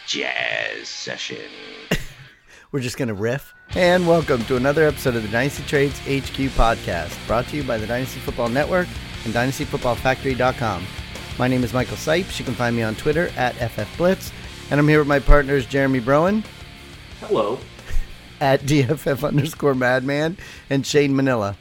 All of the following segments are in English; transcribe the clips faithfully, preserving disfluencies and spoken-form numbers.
Jazz Session. We're just going to riff. And welcome to another episode of the Dynasty Trades H Q podcast, brought to you by the Dynasty Football Network and dynasty football factory dot com. My name is Michael Sipes. You can find me on Twitter at F F Blitz. And I'm here with my partners, Jeremy Broen. Hello. At D F F underscore Madman and Shane Manila.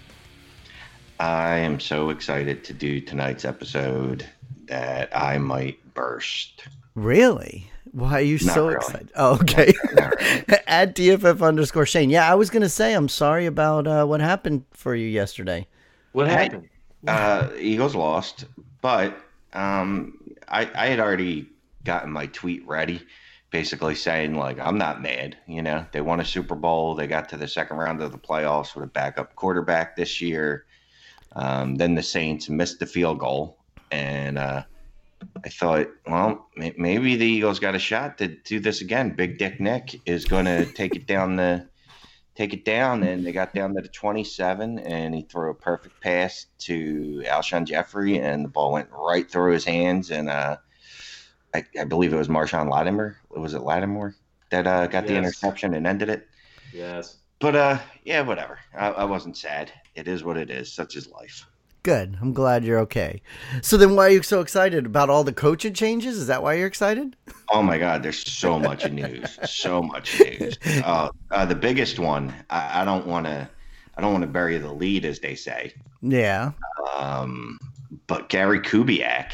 I am so excited to do tonight's episode that I might burst. Really? Why are you Not so really. excited? Oh, okay. Not, not really. At D F F underscore Shane. Yeah, I was going to say I'm sorry about uh, what happened for you yesterday. What happened? Uh, Eagles lost, but um, I, I had already gotten my tweet ready, basically saying, like, I'm not mad. You know, they won a Super Bowl. They got to the second round of the playoffs with a backup quarterback this year. Um, then the Saints missed the field goal, and uh, I thought, well, may- maybe the Eagles got a shot to do this again. Big Dick Nick is going to take it down the take it down, and they got down to the twenty-seven, and he threw a perfect pass to Alshon Jeffrey, and the ball went right through his hands, and uh, I, I believe it was Marshawn Lattimore. Was it Lattimore that uh, got the Yes. interception and ended it? Yes. But uh, yeah, whatever. I, I wasn't sad. It is what it is. Such is life. Good. I'm glad you're okay. So then why are you so excited about all the coaching changes? Is that why you're excited? Oh my God, there's so much news, so much news. Uh, uh, the biggest one, I, I don't want to, I don't want to bury the lead, as they say. Yeah. Um, but Gary Kubiak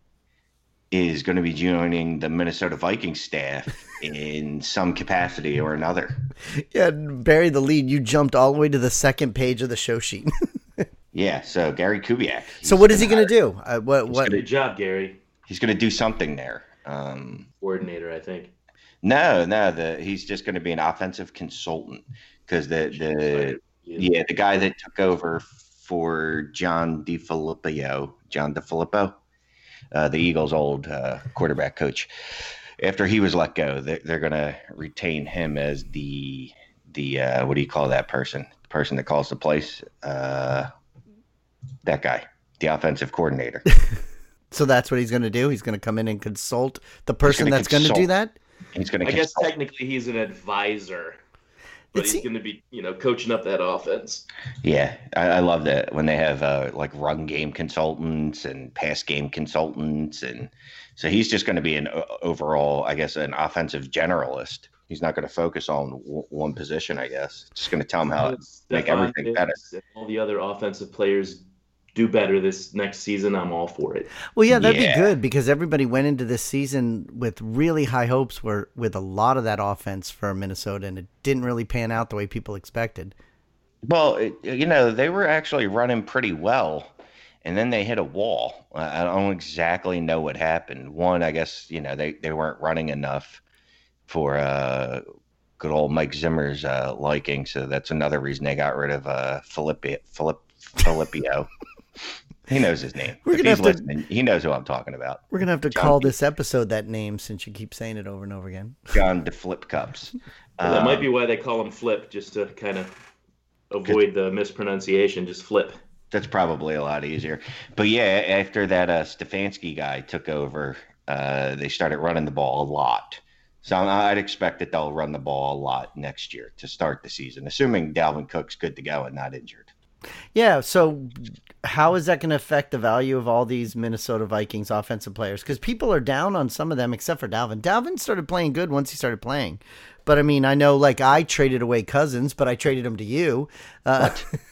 is going to be joining the Minnesota Vikings staff in some capacity or another. Yeah, bury the lead. You jumped all the way to the second page of the show sheet. Yeah, so Gary Kubiak. So what is he going to do? Uh, what? He's What? gonna- Good job, Gary. He's going to do something there. Um, Coordinator, I think. no, no, the he's just going to be an offensive consultant because the the yeah the guy that took over for John DeFilippo, John DeFilippo, uh, the Eagles' old uh, quarterback coach. After he was let go, they're, they're going to retain him as the the uh, what do you call that person? The person that calls the plays. Uh, that guy, the offensive coordinator. So that's what he's going to do? He's going to come in and consult the person gonna that's going to do consult. that? He's going to. I guess technically he's an advisor, but It's- he's going to be, you know, coaching up that offense. Yeah, I, I love that when they have uh, like run game consultants and pass game consultants, and so he's just going to be an o- overall, I guess, an offensive generalist. He's not going to focus on w- one position, I guess. Just going to tell him how to make Stephon everything better. Diggs and all the other offensive players do better this next season. I'm all for it. Well, yeah, that'd Yeah. be good because everybody went into this season with really high hopes were, with a lot of that offense for Minnesota, and it didn't really pan out the way people expected. Well, it, you know, they were actually running pretty well, and then they hit a wall. I I don't exactly know what happened. One, I guess, you know, they, they weren't running enough for uh, good old Mike Zimmer's uh, liking, so that's another reason they got rid of uh, Filippi, Filip, Filippio. He knows his name. We're If gonna he's have to- listening, he knows who I'm talking about. We're going to have to John call D. this episode that name since you keep saying it over and over again. John the Flip Cups. Well, that Um, might be why they call him Flip, just to kind of avoid the mispronunciation. Just Flip. That's probably a lot easier. But yeah, after that uh, Stefanski guy took over, uh, they started running the ball a lot. So I'd expect that they'll run the ball a lot next year to start the season, assuming Dalvin Cook's good to go and not injured. Yeah, so how is that going to affect the value of all these Minnesota Vikings offensive players? Because people are down on some of them except for Dalvin. Dalvin started playing good once he started playing. But, I mean, I know, like, I traded away Cousins, but I traded him to you. Uh,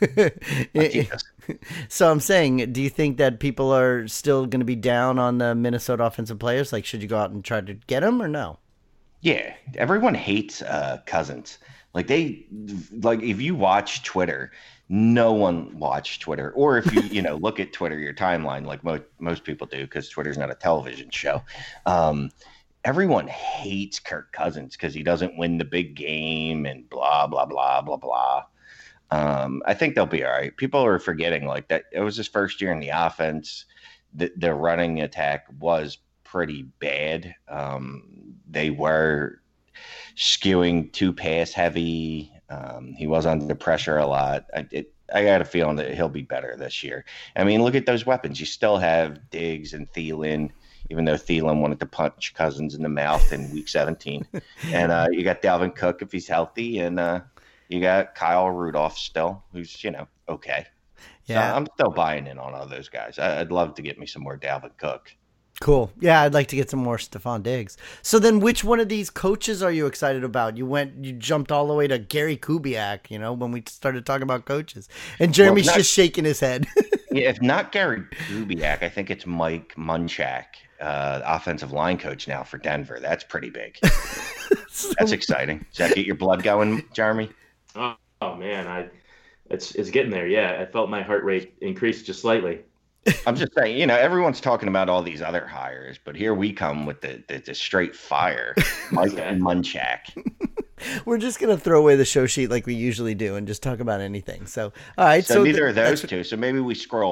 Jesus. so I'm saying, do you think that people are still going to be down on the Minnesota offensive players? Like, should you go out and try to get them or no? Yeah, everyone hates uh, Cousins. Like they, like if you watch Twitter, no one watched Twitter, or if you you know look at Twitter, your timeline, like most most people do, because Twitter's not a television show. Um, everyone hates Kirk Cousins because he doesn't win the big game and blah blah blah blah blah. Um, I think they'll be all right. People are forgetting like that. It was his first year in the offense. The, the running attack was pretty bad. Um, they were skewing too pass heavy. Um, he was under pressure a lot. I, it, I got a feeling that he'll be better this year. I mean, look at those weapons. You still have Diggs and Thielen. even though Thielen wanted to punch Cousins in the mouth in week seventeen. And uh, you got Dalvin Cook if he's healthy, and uh, you got Kyle Rudolph still, who's, you know, okay. Yeah, so I'm still buying in on all those guys. I'd love to get me some more Dalvin Cook. Cool. Yeah, I'd like to get some more Stephon Diggs. So then which one of these coaches are you excited about? You went, you jumped all the way to Gary Kubiak, you know, when we started talking about coaches. And Jeremy's well, not, just shaking his head. Yeah, if not Gary Kubiak, I think it's Mike Munchak, uh, offensive line coach now for Denver. That's pretty big. so, That's exciting. Does that get your blood going, Jeremy? Oh, oh man, I it's it's getting there. Yeah, I felt my heart rate increase just slightly. I'm just saying, you know, everyone's talking about all these other hires, but here we come with the, the, the straight fire, Mike Munchak. We're just going to throw away the show sheet like we usually do and just talk about anything. So, all right. So, so neither th- of those two. So maybe we scroll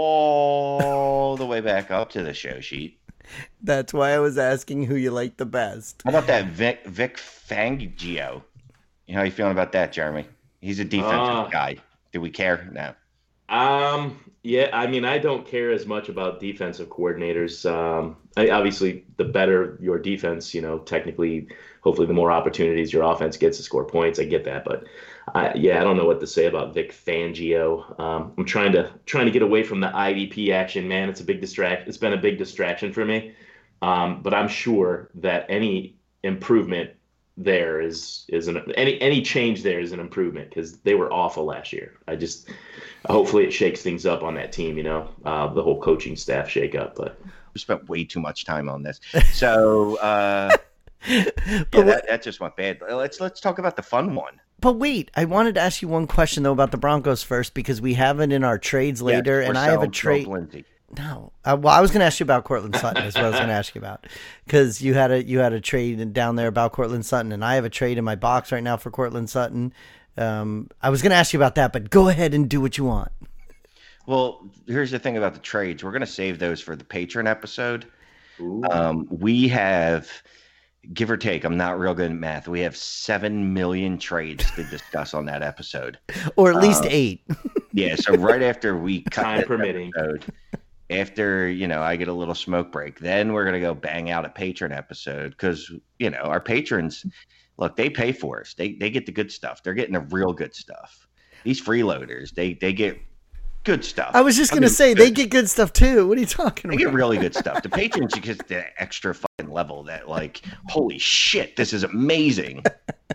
all the way back up to the show sheet. That's why I was asking who you like the best. How about that Vic, Vic Fangio? You know, how you feeling about that, Jeremy? He's a defensive uh, guy. Do we care? No. Um. Yeah, I mean, I don't care as much about defensive coordinators. Um, I, obviously, the better your defense, you know, technically, hopefully, the more opportunities your offense gets to score points. I get that, but I, yeah, I don't know what to say about Vic Fangio. Um, I'm trying to trying to get away from the I D P action, man. It's a big distract. It's been a big distraction for me. Um, but I'm sure that any improvement there is is an any any change there is an improvement because they were awful last year. I just hopefully it shakes things up on that team, you know, uh, the whole coaching staff shake up. But we spent way too much time on this, so uh, yeah, that, that just went bad. Let's let's talk about the fun one. But wait, I wanted to ask you one question though about the Broncos first because we have it in our trades later, yes, and I have a trade. No, uh, well, I was going to ask you about Cortland Sutton. Is what I was going to ask you about, because you had a you had a trade down there about Cortland Sutton, and I have a trade in my box right now for Cortland Sutton. Um, I was going to ask you about that, but go ahead and do what you want. Well, here's the thing about the trades: we're going to save those for the patron episode. Um, we have, give or take, I'm not real good at math. We have seven million trades to discuss on that episode, or at least um, eight. Yeah, so right after we cut time permitting. Episode, after, you know, I get a little smoke break, then we're going to go bang out a patron episode because, you know, our patrons, look, they pay for us. They they get the good stuff. They're getting the real good stuff. These freeloaders, they, they get good stuff. I was just going to say, they get good stuff too. What are you talking they about? They get really good stuff. The patrons, you get the extra fucking level that, like, holy shit, this is amazing.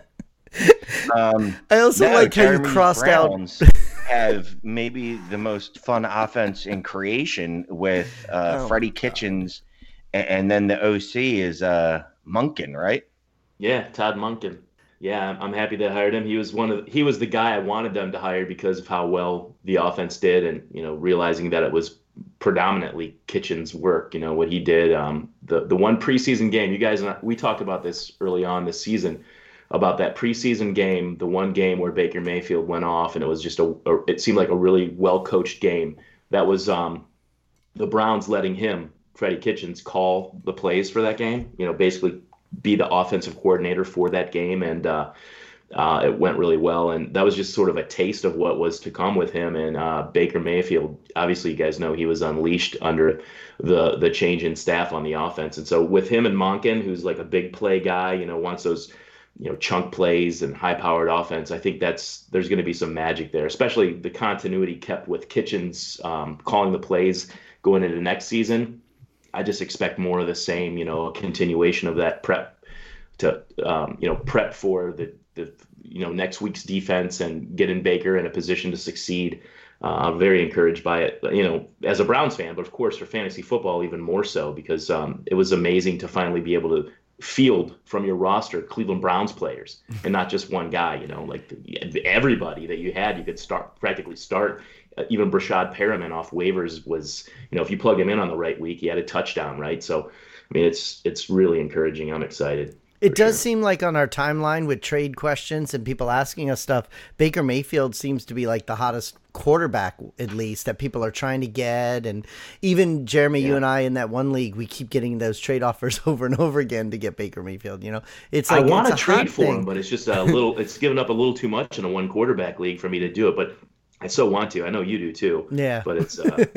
Um, I also no, like how Jeremy you crossed Browns out. have maybe the most fun offense in creation with uh, oh, Freddie Kitchens, and, and then the O C is uh, Monken, right? Yeah, Todd Monken. Yeah, I'm happy they hired him. He was one of the, he was the guy I wanted them to hire because of how well the offense did, and you know, realizing that it was predominantly Kitchens' work. You know what he did. Um, the the one preseason game, you guys, we talked about this early on this season. About that preseason game, the one game where Baker Mayfield went off, and it was just a, a it seemed like a really well-coached game. That was um, the Browns letting him, Freddie Kitchens, call the plays for that game. You know, basically be the offensive coordinator for that game, and uh, uh, it went really well. And that was just sort of a taste of what was to come with him. And uh, Baker Mayfield, obviously, you guys know he was unleashed under the the change in staff on the offense. And so with him and Monken, who's like a big play guy, you know, wants those you know, chunk plays and high-powered offense, I think that's there's going to be some magic there, especially the continuity kept with Kitchens um, calling the plays going into next season. I just expect more of the same, you know, a continuation of that prep to, um, you know, prep for the, the, you know, next week's defense and getting Baker in a position to succeed. Uh, I'm very encouraged by it, you know, as a Browns fan, but of course for fantasy football, even more so because um, it was amazing to finally be able to field from your roster Cleveland Browns players and not just one guy, you know, like the, everybody that you had, you could start practically start. Uh, even Brashad Perriman off waivers was, you know, if you plug him in on the right week, he had a touchdown, right? So, I mean, it's it's really encouraging. I'm excited. It does sure. seem like on our timeline with trade questions and people asking us stuff, Baker Mayfield seems to be like the hottest quarterback, at least, that people are trying to get. And even Jeremy, yeah. you and I in that one league, we keep getting those trade offers over and over again to get Baker Mayfield. You know, it's like, I want to trade for thing. him, but it's just a little, it's given up a little too much in a one quarterback league for me to do it. But I so want to. I know you do too. Yeah. But it's, uh,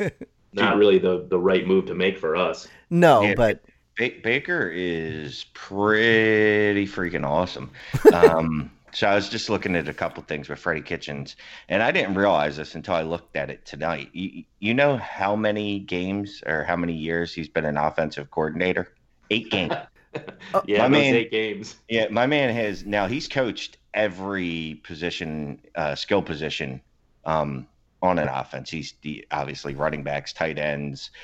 not really the the right move to make for us. No, Yeah, but ba- Baker is pretty freaking awesome. Um, so I was just looking at a couple things with Freddie Kitchens, and I didn't realize this until I looked at it tonight. You, you know how many games or how many years he's been an offensive coordinator? Eight games. Yeah, My those man- eight games. Yeah, my man has now he's coached every position, uh, skill position um, on an offense. He's the obviously running backs, tight ends,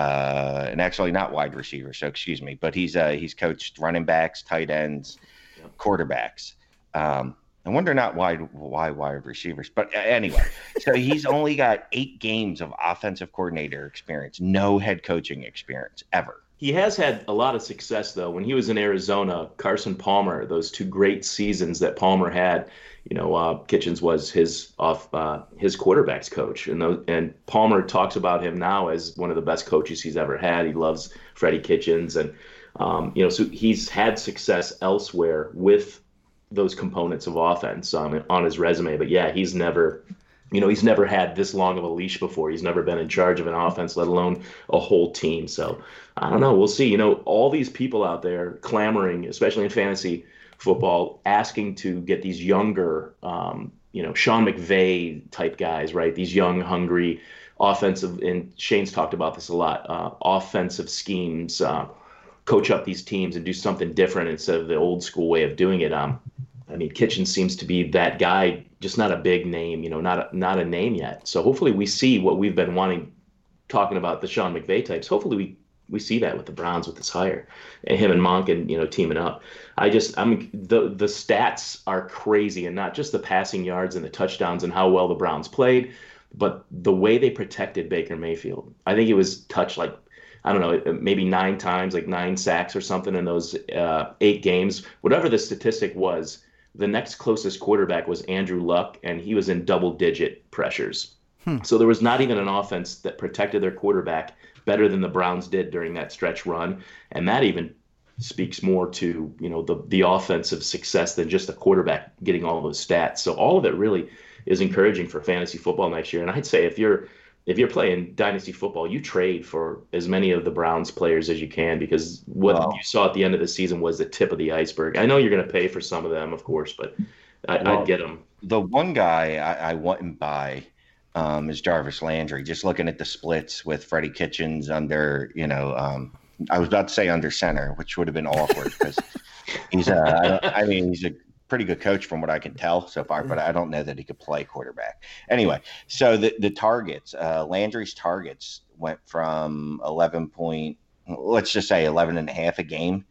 uh, and actually not wide receivers. So excuse me, but he's uh, he's coached running backs, tight ends, Yep. quarterbacks. Um, I wonder not why why wide receivers, but anyway. So he's only got eight games of offensive coordinator experience, no head coaching experience ever. He has had a lot of success, though. When he was in Arizona, Carson Palmer, those two great seasons that Palmer had, you know, uh, Kitchens was his off uh, his quarterbacks coach, and those, and Palmer talks about him now as one of the best coaches he's ever had. He loves Freddie Kitchens, and um, you know, so he's had success elsewhere with those components of offense um, on his resume. But yeah, he's never. You know, he's never had this long of a leash before. He's never been in charge of an offense, let alone a whole team. So I don't know. We'll see. You know, all these people out there clamoring, especially in fantasy football, asking to get these younger, um, you know, Sean McVay type guys, right? These young, hungry, offensive, and Shane's talked about this a lot, uh, offensive schemes, uh, coach up these teams and do something different instead of the old school way of doing it. Um, I mean, Kitchen seems to be that guy, just not a big name, you know, not a, not a name yet. So hopefully we see what we've been wanting, talking about the Sean McVay types. Hopefully we, we see that with the Browns with this hire, and him and Monken, you know, teaming up. I just, I'm the the stats are crazy, and not just the passing yards and the touchdowns and how well the Browns played, but the way they protected Baker Mayfield. I think it was touched like, I don't know, maybe nine times, like nine sacks or something in those uh, eight games. Whatever the statistic was, the next closest quarterback was Andrew Luck, and he was in double-digit pressures. Hmm. So there was not even an offense that protected their quarterback better than the Browns did during that stretch run, and that even speaks more to, you know, the the offensive success than just the quarterback getting all those stats. So all of it really is encouraging for fantasy football next year. And I'd say if you're if you're playing dynasty football, you trade for as many of the Browns players as you can, because what wow. you saw at the end of the season was the tip of the iceberg. I know you're going to pay for some of them, of course, but I, well, I'd get them. The one guy I, I wouldn't buy um, is Jarvis Landry. Just looking at the splits with Freddie Kitchens under, you know, um, I was about to say under center, which would have been awkward because he's a, I, I mean, he's a pretty good coach from what I can tell so far, but I don't know that he could play quarterback. Anyway, so the, the targets, uh, Landry's targets went from eleven point, let's just say eleven and a half a game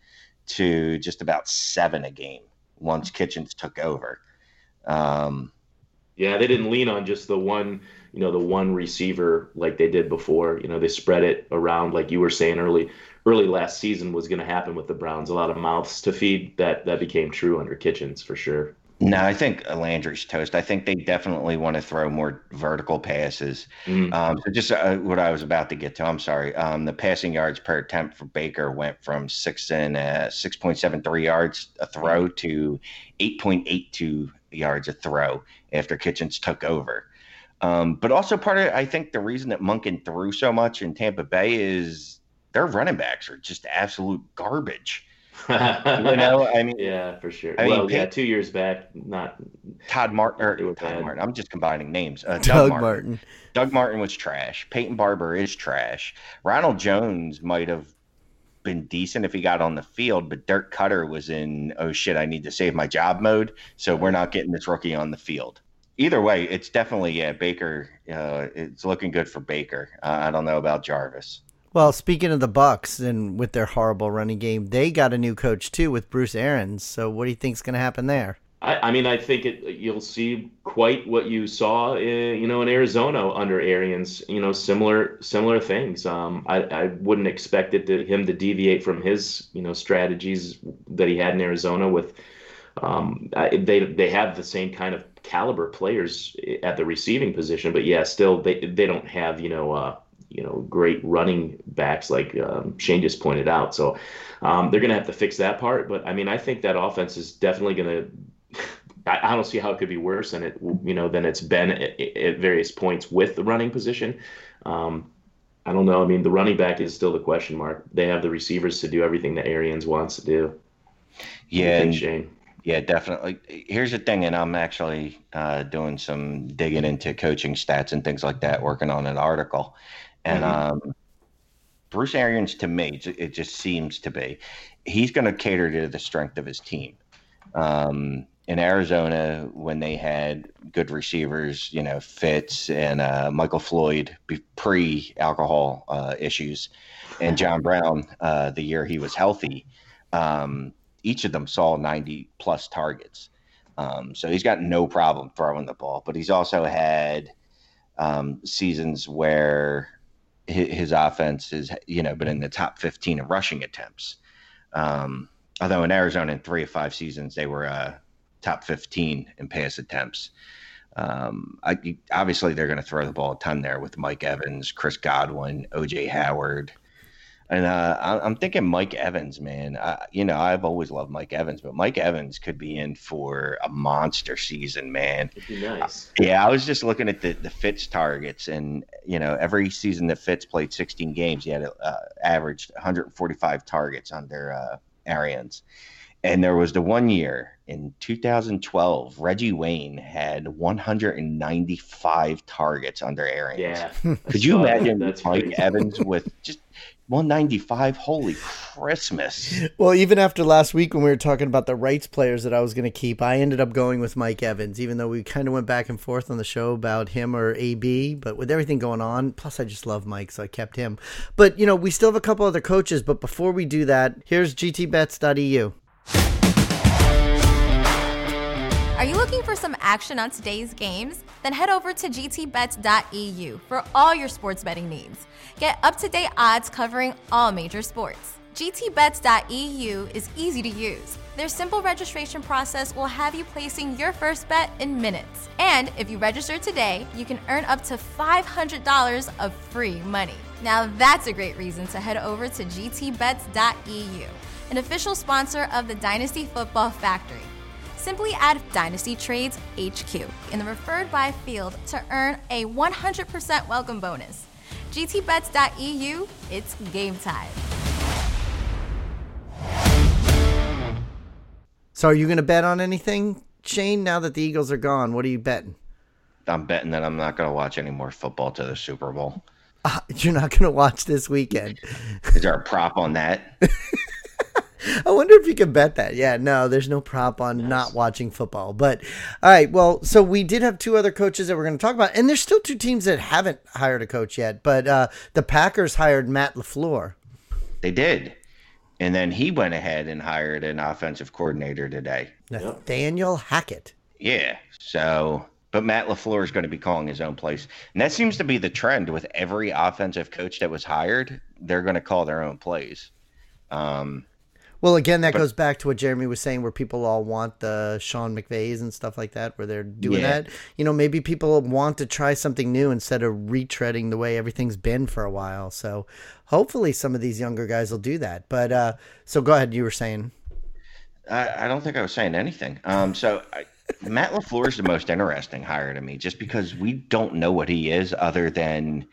to just about seven a game once Kitchens took over. Um, yeah, they didn't lean on just the one, you know, the one receiver like they did before. You know, they spread it around, like you were saying early, early last season was going to happen with the Browns. A lot of mouths to feed. That that became true under Kitchens for sure. No, I think Landry's toast. I think they definitely want to throw more vertical passes. Mm. Um, so just uh, what I was about to get to, I'm sorry. Um, the passing yards per attempt for Baker went from six and uh, six point seven three yards a throw to eight point eight two yards a throw after Kitchens took over. Um, but also part of, I think the reason that Monken threw so much in Tampa Bay is their running backs are just absolute garbage. You know, I mean, yeah, for sure. I well, mean, Pey- yeah, two years back, not Todd Martin or Todd bad. Martin. I'm just combining names. Uh, Doug, Doug Martin. Martin. Doug Martin was trash. Peyton Barber is trash. Ronald Jones might have been decent if he got on the field, but Dirk Cutter was in, oh shit, I need to save my job mode. So we're not getting this rookie on the field. Either way, it's definitely, yeah, Baker. Uh, it's looking good for Baker. Uh, I don't know about Jarvis. Well, speaking of the Bucks and with their horrible running game, they got a new coach too with Bruce Arians. So what do you think's going to happen there? I, I mean, I think it, you'll see quite what you saw, in, you know, in Arizona under Arians. You know, similar similar things. Um, I, I wouldn't expect it to, him to deviate from his, you know, strategies that he had in Arizona. With um, they they have the same kind of caliber players at the receiving position, but yeah, still they they don't have, you know. Uh, you know, great running backs like um, Shane just pointed out. So um, they're going to have to fix that part. But I mean, I think that offense is definitely going to, I don't see how it could be worse than it, you know, than it's been at, at various points with the running position. Um, I don't know. I mean, the running back is still the question mark. They have the receivers to do everything that Arians wants to do. Yeah, Think, and Shane. yeah, definitely. Here's the thing, and I'm actually uh, doing some digging into coaching stats and things like that, working on an article. And Mm-hmm. um, Bruce Arians, to me, it just seems to be, he's going to cater to the strength of his team. Um, in Arizona, when they had good receivers, you know, Fitz and uh, Michael Floyd pre-alcohol uh, issues, and John Brown uh, the year he was healthy, um, each of them saw ninety plus targets. Um, so he's got no problem throwing the ball, but he's also had um, seasons where his, his offense has, you know, been in the top fifteen of rushing attempts. Um, although in Arizona, in three of five seasons, they were uh, top fifteen in pass attempts. Um, I, obviously, they're going to throw the ball a ton there with Mike Evans, Chris Godwin, O J Howard. And uh, I, I'm thinking Mike Evans, man. I, you know, I've always loved Mike Evans, but Mike Evans could be in for a monster season, man. It'd be nice. Yeah, I was just looking at the, the Fitz targets, and, you know, every season that Fitz played sixteen games, he had uh, averaged one hundred forty-five targets under uh, Arians. And there was the one year in two thousand twelve, Reggie Wayne had one hundred ninety-five targets under Arians. Yeah. Could you imagine That's Mike crazy. Evans with just one ninety-five? Holy Christmas. Well, even after last week when we were talking about the rights players that I was going to keep, I ended up going with Mike Evans, even though we kind of went back and forth on the show about him or A B. But with everything going on, plus I just love Mike, so I kept him. But, you know, we still have a couple other coaches. But before we do that, here's G T bets dot E U. Are you looking for some action on today's games? Then head over to G T bets dot E U for all your sports betting needs. Get up-to-date odds covering all major sports. G T bets dot E U is easy to use. Their simple registration process will have you placing your first bet in minutes. And if you register today, you can earn up to five hundred dollars of free money. Now that's a great reason to head over to G T bets dot E U, an official sponsor of the Dynasty Football Factory. Simply add Dynasty Trades H Q in the referred by field to earn a one hundred percent welcome bonus. G T bets dot E U, it's game time. So are you going to bet on anything, Shane, now that the Eagles are gone? What are you betting? I'm betting that I'm not going to watch any more football to the Super Bowl. Uh, you're not going to watch this weekend. Is there a prop on that? I wonder if you can bet that. Yeah, no, there's no prop on nice. Not watching football. But, all right, well, so we did have two other coaches that we're going to talk about. And there's still two teams that haven't hired a coach yet. But uh, the Packers hired Matt LaFleur. They did. And then he went ahead and hired an offensive coordinator today. Nathaniel Hackett. Yeah, so... But Matt LaFleur is going to be calling his own plays. And that seems to be the trend with every offensive coach that was hired. They're going to call their own plays. Um Well, again, that but, goes back to what Jeremy was saying, where people all want the Sean McVays and stuff like that, where they're doing yeah. that. You know, maybe people want to try something new instead of retreading the way everything's been for a while. So hopefully some of these younger guys will do that. But uh, so go ahead. You were saying. I, I don't think I was saying anything. Um, so I, Matt LaFleur is the most interesting hire to me, just because we don't know what he is other than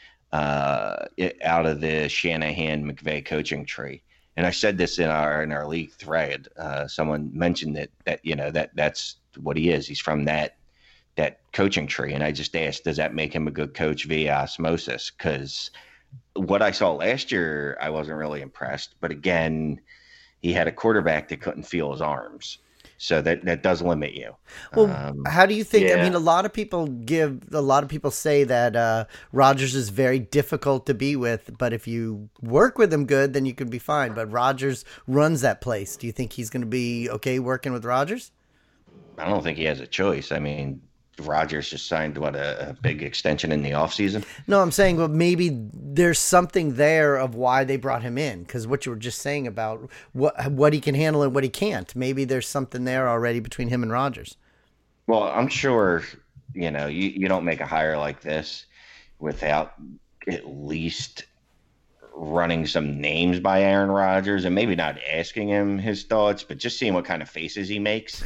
uh, it, out of the Shanahan McVay coaching tree. And I said this in our in our league thread. Uh, someone mentioned that that you know that that's what he is. He's from that that coaching tree. And I just asked, does that make him a good coach via osmosis? Because what I saw last year, I wasn't really impressed. But again, he had a quarterback that couldn't feel his arms. So that, that does limit you. Well, um, how do you think? yeah. I mean, a lot of people give, a lot of people say that uh, Rodgers is very difficult to be with, but if you work with him good, then you can be fine. But Rodgers runs that place. Do you think he's going to be okay working with Rodgers? I don't think he has a choice. I mean, Rodgers just signed, what, a, a big extension in the offseason? No, I'm saying, well, maybe there's something there of why they brought him in, because what you were just saying about what what he can handle and what he can't. Maybe there's something there already between him and Rodgers. Well, I'm sure, you know, you, you don't make a hire like this without at least running some names by Aaron Rodgers, and maybe not asking him his thoughts, but just seeing what kind of faces he makes.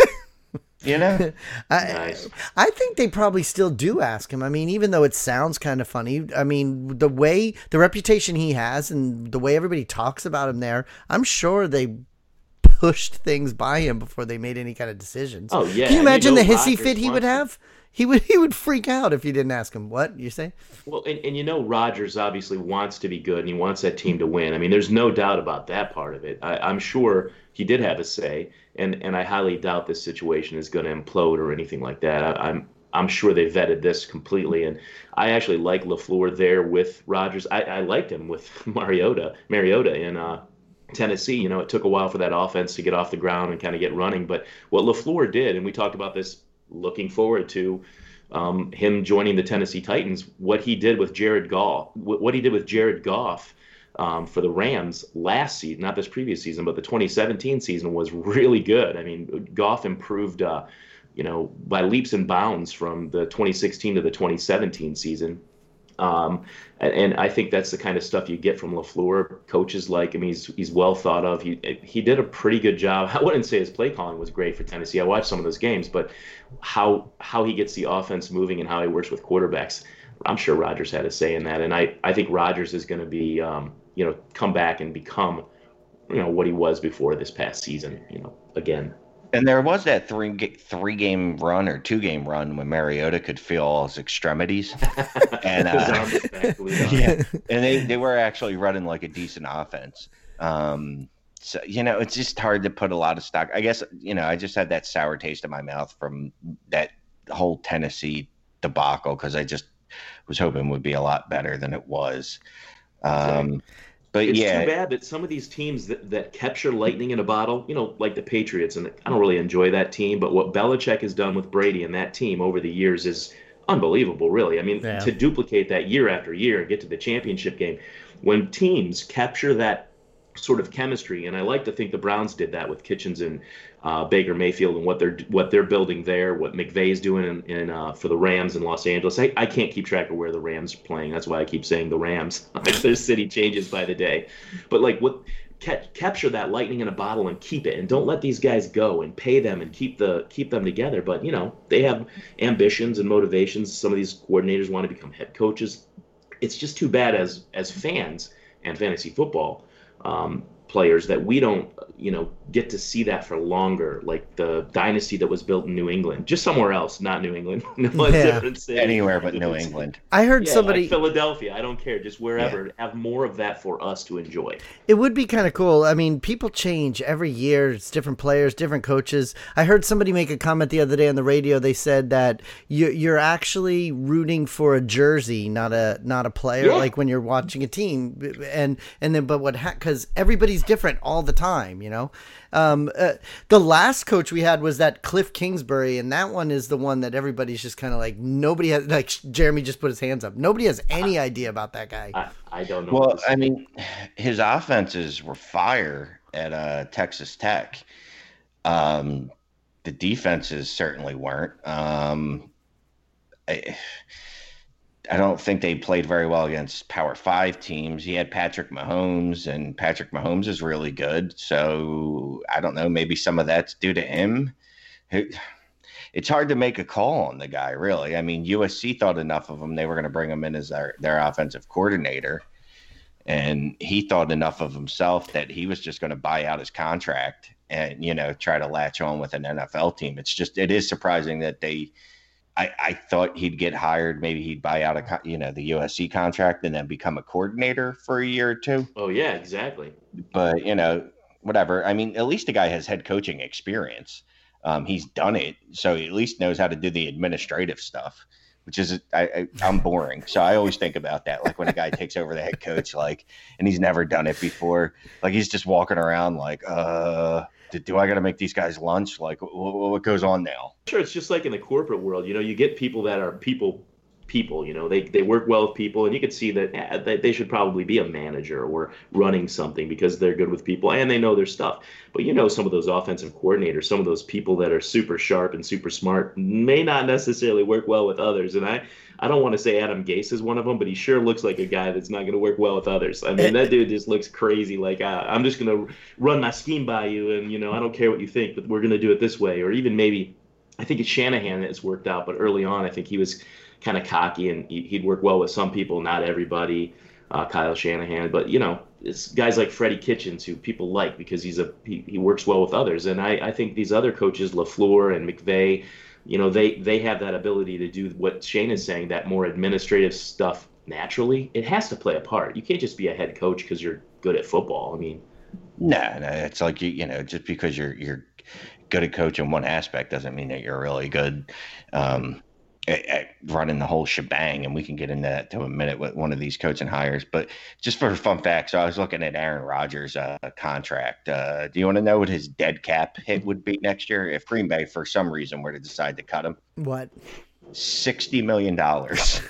You know, I, Nice. I think they probably still do ask him. I mean, even though it sounds kind of funny, I mean, the way, the reputation he has and the way everybody talks about him there, I'm sure they pushed things by him before they made any kind of decisions. Oh, yeah. Can you imagine know the hissy Rodgers fit he would wants to- have? He would he would freak out if you didn't ask him. What you say? Well, and, and you know, Rodgers obviously wants to be good and he wants that team to win. I mean, there's no doubt about that part of it. I, I'm sure he did have a say, and, and I highly doubt this situation is going to implode or anything like that. I, I'm I'm sure they vetted this completely, and I actually like LaFleur there with Rodgers. I, I liked him with Mariota, Mariota in uh, Tennessee. You know, it took a while for that offense to get off the ground and kind of get running, but what LaFleur did, and we talked about this looking forward to um, him joining the Tennessee Titans, what he did with Jared Goff, what he did with Jared Goff um, for the Rams last season, not this previous season, but the twenty seventeen season was really good. I mean, Goff improved, uh, you know, by leaps and bounds from the twenty sixteen to the twenty seventeen season. Um, and, and I think that's the kind of stuff you get from LaFleur. Coaches like him, he's he's well thought of. He he did a pretty good job. I wouldn't say his play calling was great for Tennessee. I watched some of those games, but how how he gets the offense moving and how he works with quarterbacks, I'm sure Rodgers had a say in that. And I, I think Rodgers is going to be, um, you know, come back and become, you know, what he was before this past season, you know, again. and there was that three ga- three game run or two game run when Mariota could feel all his extremities, and His uh, arm was back, believe it or not. yeah, and they, they were actually running like a decent offense. Um, so you know, it's just hard to put a lot of stock. I guess you know, I just had that sour taste in my mouth from that whole Tennessee debacle because I just was hoping it would be a lot better than it was. Um, but It's yeah, too bad that some of these teams that, that capture lightning in a bottle, you know, like the Patriots, and I don't really enjoy that team, but what Belichick has done with Brady and that team over the years is unbelievable, really. I mean, Yeah. to duplicate that year after year and get to the championship game, when teams capture that sort of chemistry, and I like to think the Browns did that with Kitchens and uh, Baker Mayfield and what they're what they're building there, what McVay's doing in, in uh, for the Rams in Los Angeles. I, I can't keep track of where the Rams are playing. That's why I keep saying the Rams. Their city changes by the day, but like what ca- capture that lightning in a bottle and keep it, and don't let these guys go, and pay them and keep the keep them together. But you know they have ambitions and motivations. Some of these coordinators want to become head coaches. It's just too bad as as fans and fantasy football um, players that we don't, you know, get to see that for longer, like the dynasty that was built in New England, just somewhere else, not New England, no Yeah. different city. anywhere but If New it's- England. I heard Yeah, somebody. like Philadelphia, I don't care, just wherever. Have more of that for us to enjoy. It would be kind of cool. I mean, people change every year. It's different players, different coaches. I heard somebody make a comment the other day on the radio. They said that you, you're actually rooting for a jersey, not a not a player. Yeah. Like when you're watching a team, and and then but what? Because everybody's different all the time, you know. Um, uh, the last coach we had was that Cliff Kingsbury, and that one is the one that everybody's just kind of like nobody has. Like Jeremy just put his hands up. Nobody has any idea about that guy. I, I don't know. Well, what to I say. mean, his offenses were fire at uh, Texas Tech. Um, the defenses certainly weren't. Um, I, I don't think they played very well against Power Five teams. He had Patrick Mahomes, and Patrick Mahomes is really good. So I don't know. Maybe some of that's due to him. Who- It's hard to make a call on the guy, really. I mean, U S C thought enough of him; they were going to bring him in as their, their offensive coordinator, and he thought enough of himself that he was just going to buy out his contract and you know try to latch on with an N F L team. It's just it is surprising that they. I, I thought he'd get hired. Maybe he'd buy out a co- you know the U S C contract and then become a coordinator for a year or two. Oh yeah, exactly. But you know, whatever. I mean, at least the guy has head coaching experience. Um, he's done it, so he at least knows how to do the administrative stuff, which is I, I, I'm boring. So I always think about that, like when a guy takes over the head coach, like, and he's never done it before, like he's just walking around like, uh, do, do I got to make these guys lunch? Like, what, what goes on now? Sure, it's just like in the corporate world. You know, you get people that are people people, you know, they, they work well with people, and you could see that eh, they, they should probably be a manager or running something because they're good with people and they know their stuff. But you know, some of those offensive coordinators, some of those people that are super sharp and super smart may not necessarily work well with others. And I, I don't want to say Adam Gase is one of them, but he sure looks like a guy that's not going to work well with others. I mean, that dude just looks crazy. Like, uh, I'm just going to run my scheme by you, and, you know, I don't care what you think, but we're going to do it this way. Or even maybe I think it's Shanahan that has worked out, but early on, I think he was kind of cocky and he, he'd work well with some people, not everybody. Uh, Kyle Shanahan, but you know, it's guys like Freddie Kitchens who people like because he's a he, he works well with others, and I, I think these other coaches, LaFleur and McVay, you know, they they have that ability to do what Shane is saying, that more administrative stuff naturally. It has to play a part. You can't just be a head coach because you're good at football. I mean, no, no, it's like you you know, just because you're you're good at coaching one aspect doesn't mean that you're really good. Um, At running the whole shebang, and we can get into that to a minute with one of these coaching hires. But just for fun facts, so I was looking at Aaron Rodgers' uh, contract. Uh, do you want to know what his dead cap hit would be next year if Green Bay, for some reason, were to decide to cut him? What? sixty million dollars.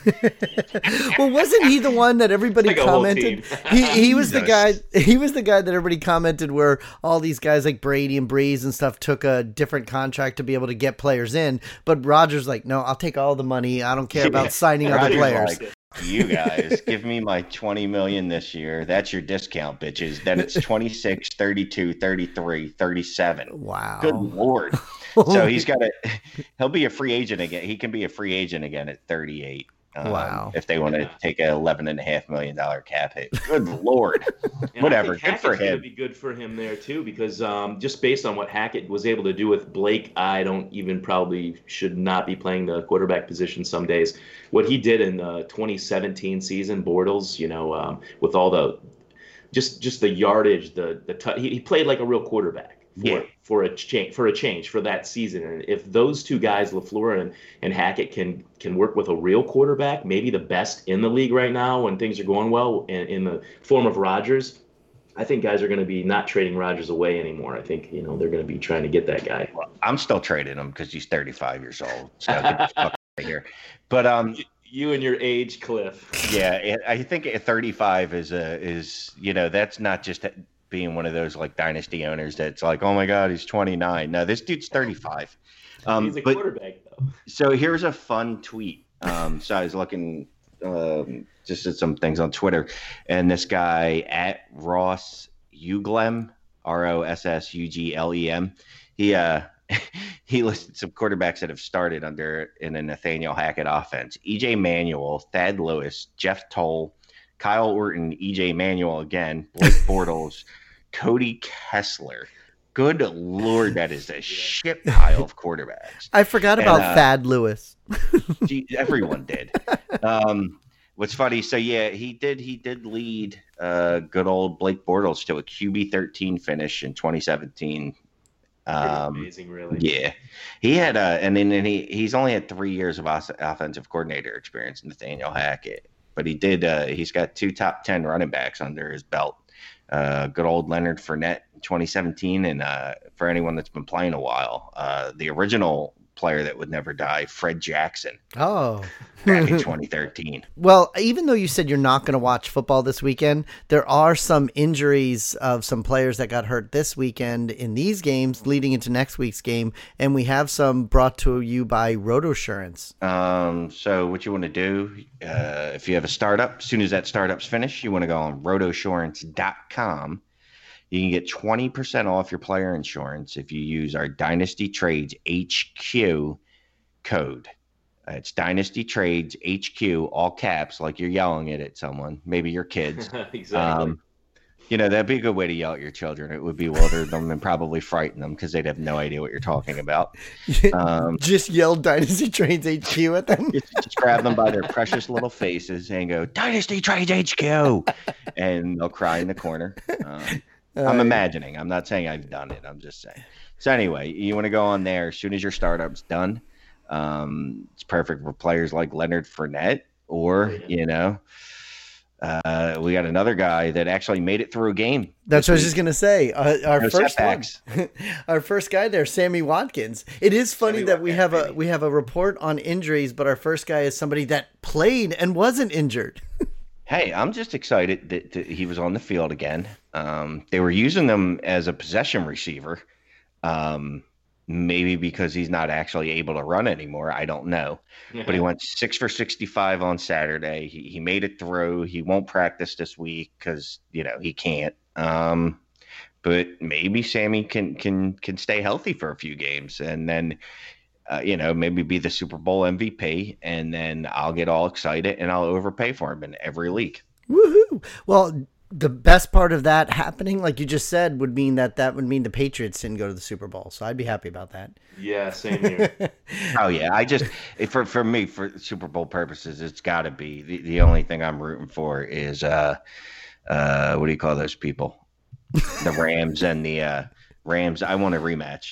Well, wasn't he the one that everybody like commented? he he was the guy. He was the guy that everybody commented where all these guys like Brady and Breeze and stuff took a different contract to be able to get players in. But Rodgers like, no, I'll take all the money. I don't care about Yeah. signing other Rodgers players. like, you guys give me my twenty million this year. That's your discount, bitches. Then it's twenty-six, thirty-two, thirty-three, thirty-seven. Wow. Good Lord. So he's got to, he'll be a free agent again. He can be a free agent again at thirty-eight. Um, Wow. If they want to take an eleven and a half million dollar cap hit. Good Lord. And Whatever. I think Good Hackett's for going to him. be good for him there too, because um, just based on what Hackett was able to do with Blake, I don't even probably should not be playing the quarterback position some days. What he did in the twenty seventeen season, Bortles, you know, um, with all the just just the yardage, the the t- he, he played like a real quarterback. For, Yeah. for a change for a change for that season, and if those two guys, LaFleur and, and Hackett, can can work with a real quarterback, maybe the best in the league right now when things are going well, in, in the form of Rodgers, I think guys are going to be not trading Rodgers away anymore. I think you know they're going to be trying to get that guy. I'm still trading him because he's thirty-five years old. So get the fuck out of here. But um, You and your age, Cliff. yeah, I think at thirty-five is a is you know that's not just being one of those like dynasty owners that's like, oh my God, he's twenty-nine. No, this dude's thirty-five. Um, He's a but, quarterback, though. So here's a fun tweet. Um, so I was looking um, just at some things on Twitter, and this guy at Ross Uglem, R O S S U G L E M, he uh, he listed some quarterbacks that have started under in a Nathaniel Hackett offense: E J Manuel, Thad Lewis, Jeff Toll, Kyle Orton, E J Manuel again, Blake Bortles, Cody Kessler. Good Lord, that is a shit pile of quarterbacks. I forgot about And, uh, Thad Lewis. Gee, everyone did. Um, what's funny? So yeah, he did. He did lead uh, good old Blake Bortles to a Q B thirteen finish in twenty seventeen. Um, amazing, really. Yeah, he had a, and then and he he's only had three years of os- offensive coordinator experience, Nathaniel Hackett, but he did. Uh, he's got two top ten running backs under his belt. Uh, good old Leonard Fournette in twenty seventeen, and uh, for anyone that's been playing a while, uh, the original player that would never die, Fred Jackson, Oh. back in twenty thirteen. Well, even though you said you're not going to watch football this weekend, there are some injuries of some players that got hurt this weekend in these games leading into next week's game, and we have some brought to you by RotoSurance. Um, so what you want to do, uh, if you have a startup, as soon as that startup's finished, you want to go on rotosurance dot com. You can get twenty percent off your player insurance if you use our Dynasty Trades H Q code. Uh, it's Dynasty Trades H Q, all caps, like you're yelling it at someone, maybe your kids. Exactly. Um, you know, that'd be a good way to yell at your children. It would bewilder them and probably frighten them because they'd have no idea what you're talking about. Um, Just yell Dynasty Trades H Q at them. just, just grab them by their precious little faces and go, Dynasty Trades H Q, and they'll cry in the corner. Um, I'm imagining. I'm not saying I've done it. I'm just saying. So anyway, you want to go on there as soon as your startup's done. Um, it's perfect for players like Leonard Fournette, or you know, uh, we got another guy that actually made it through a game. That's what I was just going to say. Uh, our No first one, setbacks. our first guy there, Sammy Watkins. It is funny Sammy that we Watkins, have a baby. we have a report on injuries, but our first guy is somebody that played and wasn't injured. Hey, I'm just excited that, that he was on the field again. Um, they were using him as a possession receiver, um, maybe because he's not actually able to run anymore. I don't know. But he went six for sixty-five on Saturday. He, he made it through. He won't practice this week because, you know, he can't. Um, but maybe Sammy can can can stay healthy for a few games. And then uh, you know, maybe be the Super Bowl M V P, and then I'll get all excited and I'll overpay for him in every league. Woohoo! Well, the best part of that happening, like you just said, would mean that that would mean the Patriots didn't go to the Super Bowl. So I'd be happy about that. Yeah, same here. Oh yeah, I just for for me for Super Bowl purposes, it's got to be the, the only thing I'm rooting for is uh uh what do you call those people? The Rams and the uh, Rams. I want a rematch.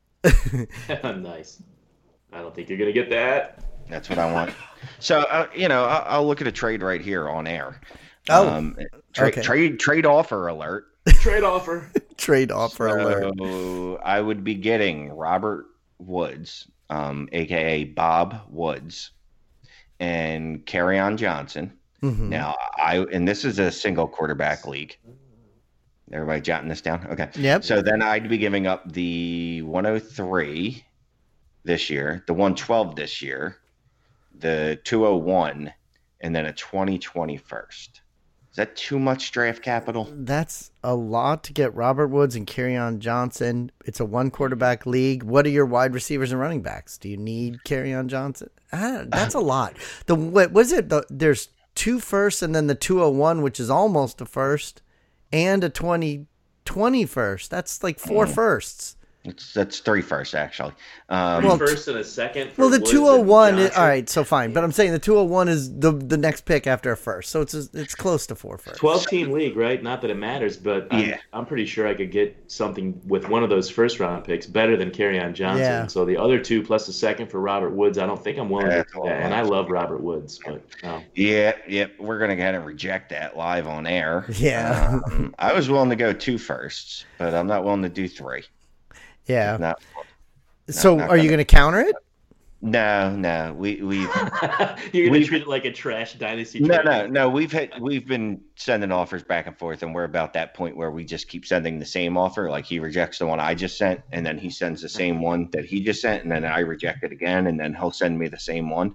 Nice. I don't think you're gonna get that. That's what I want. So uh, you know, I'll, I'll look at a trade right here on air. Oh, um, tra- okay. trade trade offer alert. Trade offer. Trade offer so alert. I would be getting Robert Woods, um, aka Bob Woods, and Kerryon Johnson. Mm-hmm. Now I and this is a single quarterback league. Everybody jotting this down? Okay. Yep. So then I'd be giving up the one oh three this year, the one twelve this year, the two oh one, and then a twenty twenty first. Is that too much draft capital? That's a lot to get Robert Woods and Kerryon Johnson. It's a one quarterback league. What are your wide receivers and running backs? Do you need Kerryon Johnson? Ah, that's a lot. The what was it? The, there's two firsts and then the two oh one, which is almost a first. And a twenty twenty first. That's like four mm. firsts. It's, that's three firsts, actually. Um, Three firsts and a second. For well, the Woods two oh one, is, all right, so fine. But I'm saying the two oh one is the the next pick after a first. So it's it's close to four firsts. twelve-team league, right? Not that it matters, but I'm, yeah. I'm pretty sure I could get something with one of those first-round picks better than Kerryon Johnson. Yeah. So the other two plus a second for Robert Woods, I don't think I'm willing yeah, to do that. And I love Robert Woods. But no. Yeah, yeah, we're going to go ahead and reject that live on air. Yeah. Um, I was willing to go two firsts, but I'm not willing to do three. Yeah. Not, so not are you going to counter it? No, no. We we've You're going to treat it like a trash dynasty. No, trade. no, no. We've had we've been sending offers back and forth, and we're about that point where we just keep sending the same offer. Like he rejects the one I just sent, and then he sends the same one that he just sent, and then I reject it again, and then he'll send me the same one.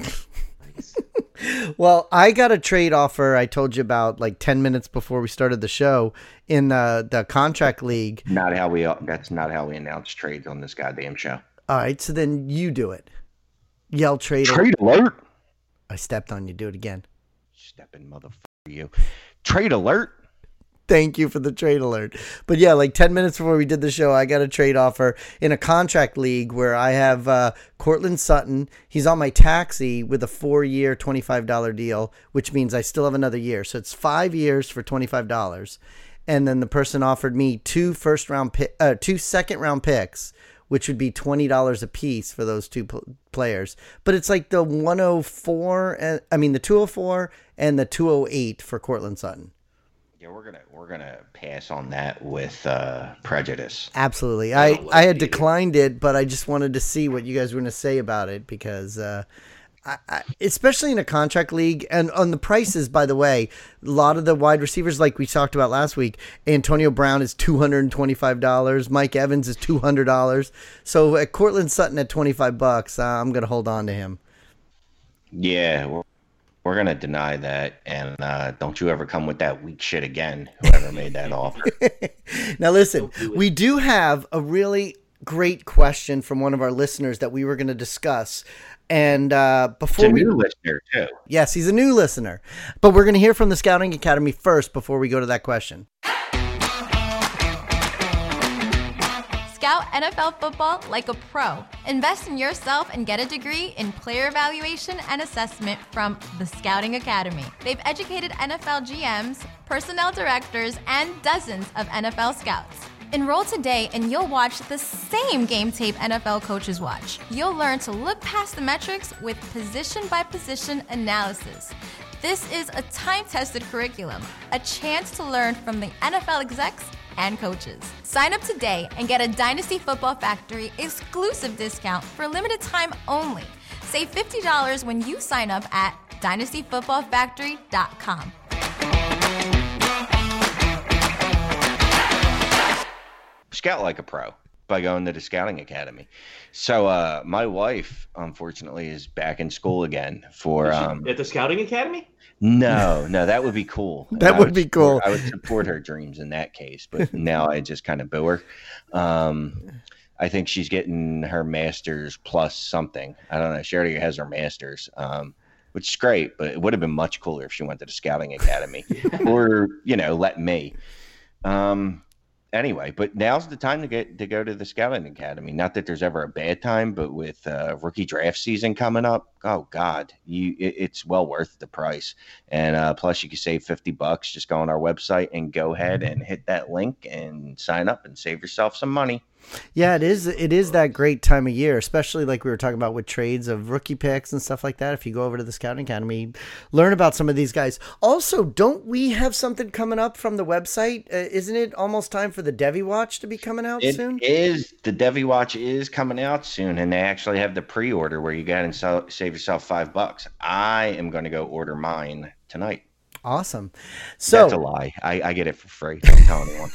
Well, I got a trade offer I told you about like ten minutes before we started the show in the, the contract league. Not how we that's not how we announce trades on this goddamn show. All right, so then you do it. Yell trade Trade alert. alert. I stepped on you. Do it again. Stepping motherfucker you. Trade alert. Thank you for the trade alert. But yeah, like ten minutes before we did the show, I got a trade offer in a contract league where I have uh, Cortland Sutton. He's on my taxi with a four-year, twenty-five dollars deal, which means I still have another year. So it's five years for twenty-five dollars. And then the person offered me two first-round, pick, uh, two second-round picks, which would be twenty dollars a piece for those two pl- players. But it's like the one oh four, and, I mean the two oh four and the two oh eight for Cortland Sutton. Yeah, we're gonna we're gonna pass on that with uh, prejudice. Absolutely, I I, I had declined it, but I just wanted to see what you guys were gonna say about it because, uh, I, I, especially in a contract league and on the prices. By the way, a lot of the wide receivers, like we talked about last week, Antonio Brown is two hundred and twenty five dollars. Mike Evans is two hundred dollars. So at Cortland Sutton at twenty five bucks, uh, I'm gonna hold on to him. Yeah. We're- We're going to deny that, and uh, don't you ever come with that weak shit again, whoever made that offer. Now, listen, we do have a really great question from one of our listeners that we were going to discuss. And uh, before it's a we. new listener, too. Yes, he's a new listener. But we're going to hear from the Scouting Academy first before we go to that question. Scout N F L football like a pro. Invest in yourself and get a degree in player evaluation and assessment from the Scouting Academy. They've educated N F L G Ms, personnel directors, and dozens of N F L scouts. Enroll today and you'll watch the same game tape N F L coaches watch. You'll learn to look past the metrics with position-by-position analysis. This is a time-tested curriculum, a chance to learn from the N F L execs and coaches. Sign up today and get a Dynasty Football Factory exclusive discount for a limited time only. Save fifty dollars when you sign up at dynasty football factory dot com. Scout like a pro by going to the Scouting Academy. So uh, my wife, unfortunately, is back in school again for um, at the Scouting Academy. No, no, that would be cool. That I would be support, cool. I would support her dreams in that case, but now I just kind of boo her. Um, I think she's getting her master's plus something. I don't know. She already has her master's, um, which is great, but it would have been much cooler if she went to the scouting academy or, you know, let me. Um, anyway, but now's the time to get to go to the scouting academy. Not that there's ever a bad time, but with uh, rookie draft season coming up, oh God, you it, it's well worth the price. And uh, plus, you can save fifty bucks. Just go on our website and go ahead and hit that link and sign up and save yourself some money. Yeah, it is. It is that great time of year, especially like we were talking about with trades of rookie picks and stuff like that. If you go over to the Scouting Academy, learn about some of these guys. Also, don't we have something coming up from the website? Uh, isn't it almost time for the Devy Watch to be coming out It soon? is. The Devy Watch is coming out soon, and they actually have the pre-order where you go and sell, save yourself five bucks. I am going to go order mine tonight. Awesome. So That's a lie. I, I get it for free. Don't tell anyone.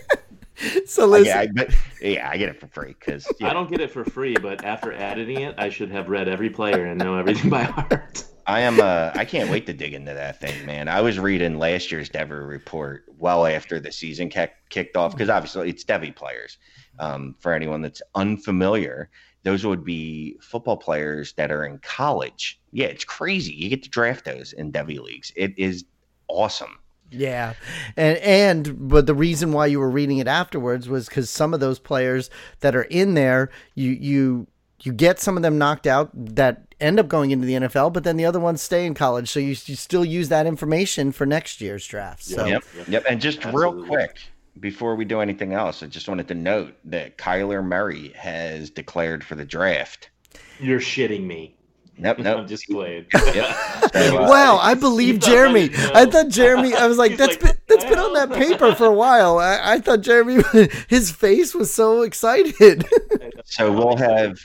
So listen, yeah, I, but, yeah, I get it for free because I don't get it for free, but after editing it, I should have read every player and know everything by heart. I am. Uh, I can't wait to dig into that thing, man. I was reading last year's Devy report well after the season kick, kicked off because obviously it's Devy players. Um, for anyone that's unfamiliar, those would be football players that are in college. Yeah, it's crazy. You get to draft those in Devy leagues. It is awesome. Yeah. And, and, but the reason why you were reading it afterwards was because some of those players that are in there, you, you, you get some of them knocked out that end up going into the N F L, but then the other ones stay in college. So you, you still use that information for next year's draft. So, yep. Yep. And just Absolutely. real quick, before we do anything else, I just wanted to note that Kyler Murray has declared for the draft. You're shitting me. Nope, nope. I'm just playing. Yep. So, uh, wow, I believe You thought Jeremy. I didn't know. I thought Jeremy. I was like, He's that's like, been what that's the been on hell? that paper for a while. I, I thought Jeremy, his face was so excited. So we'll have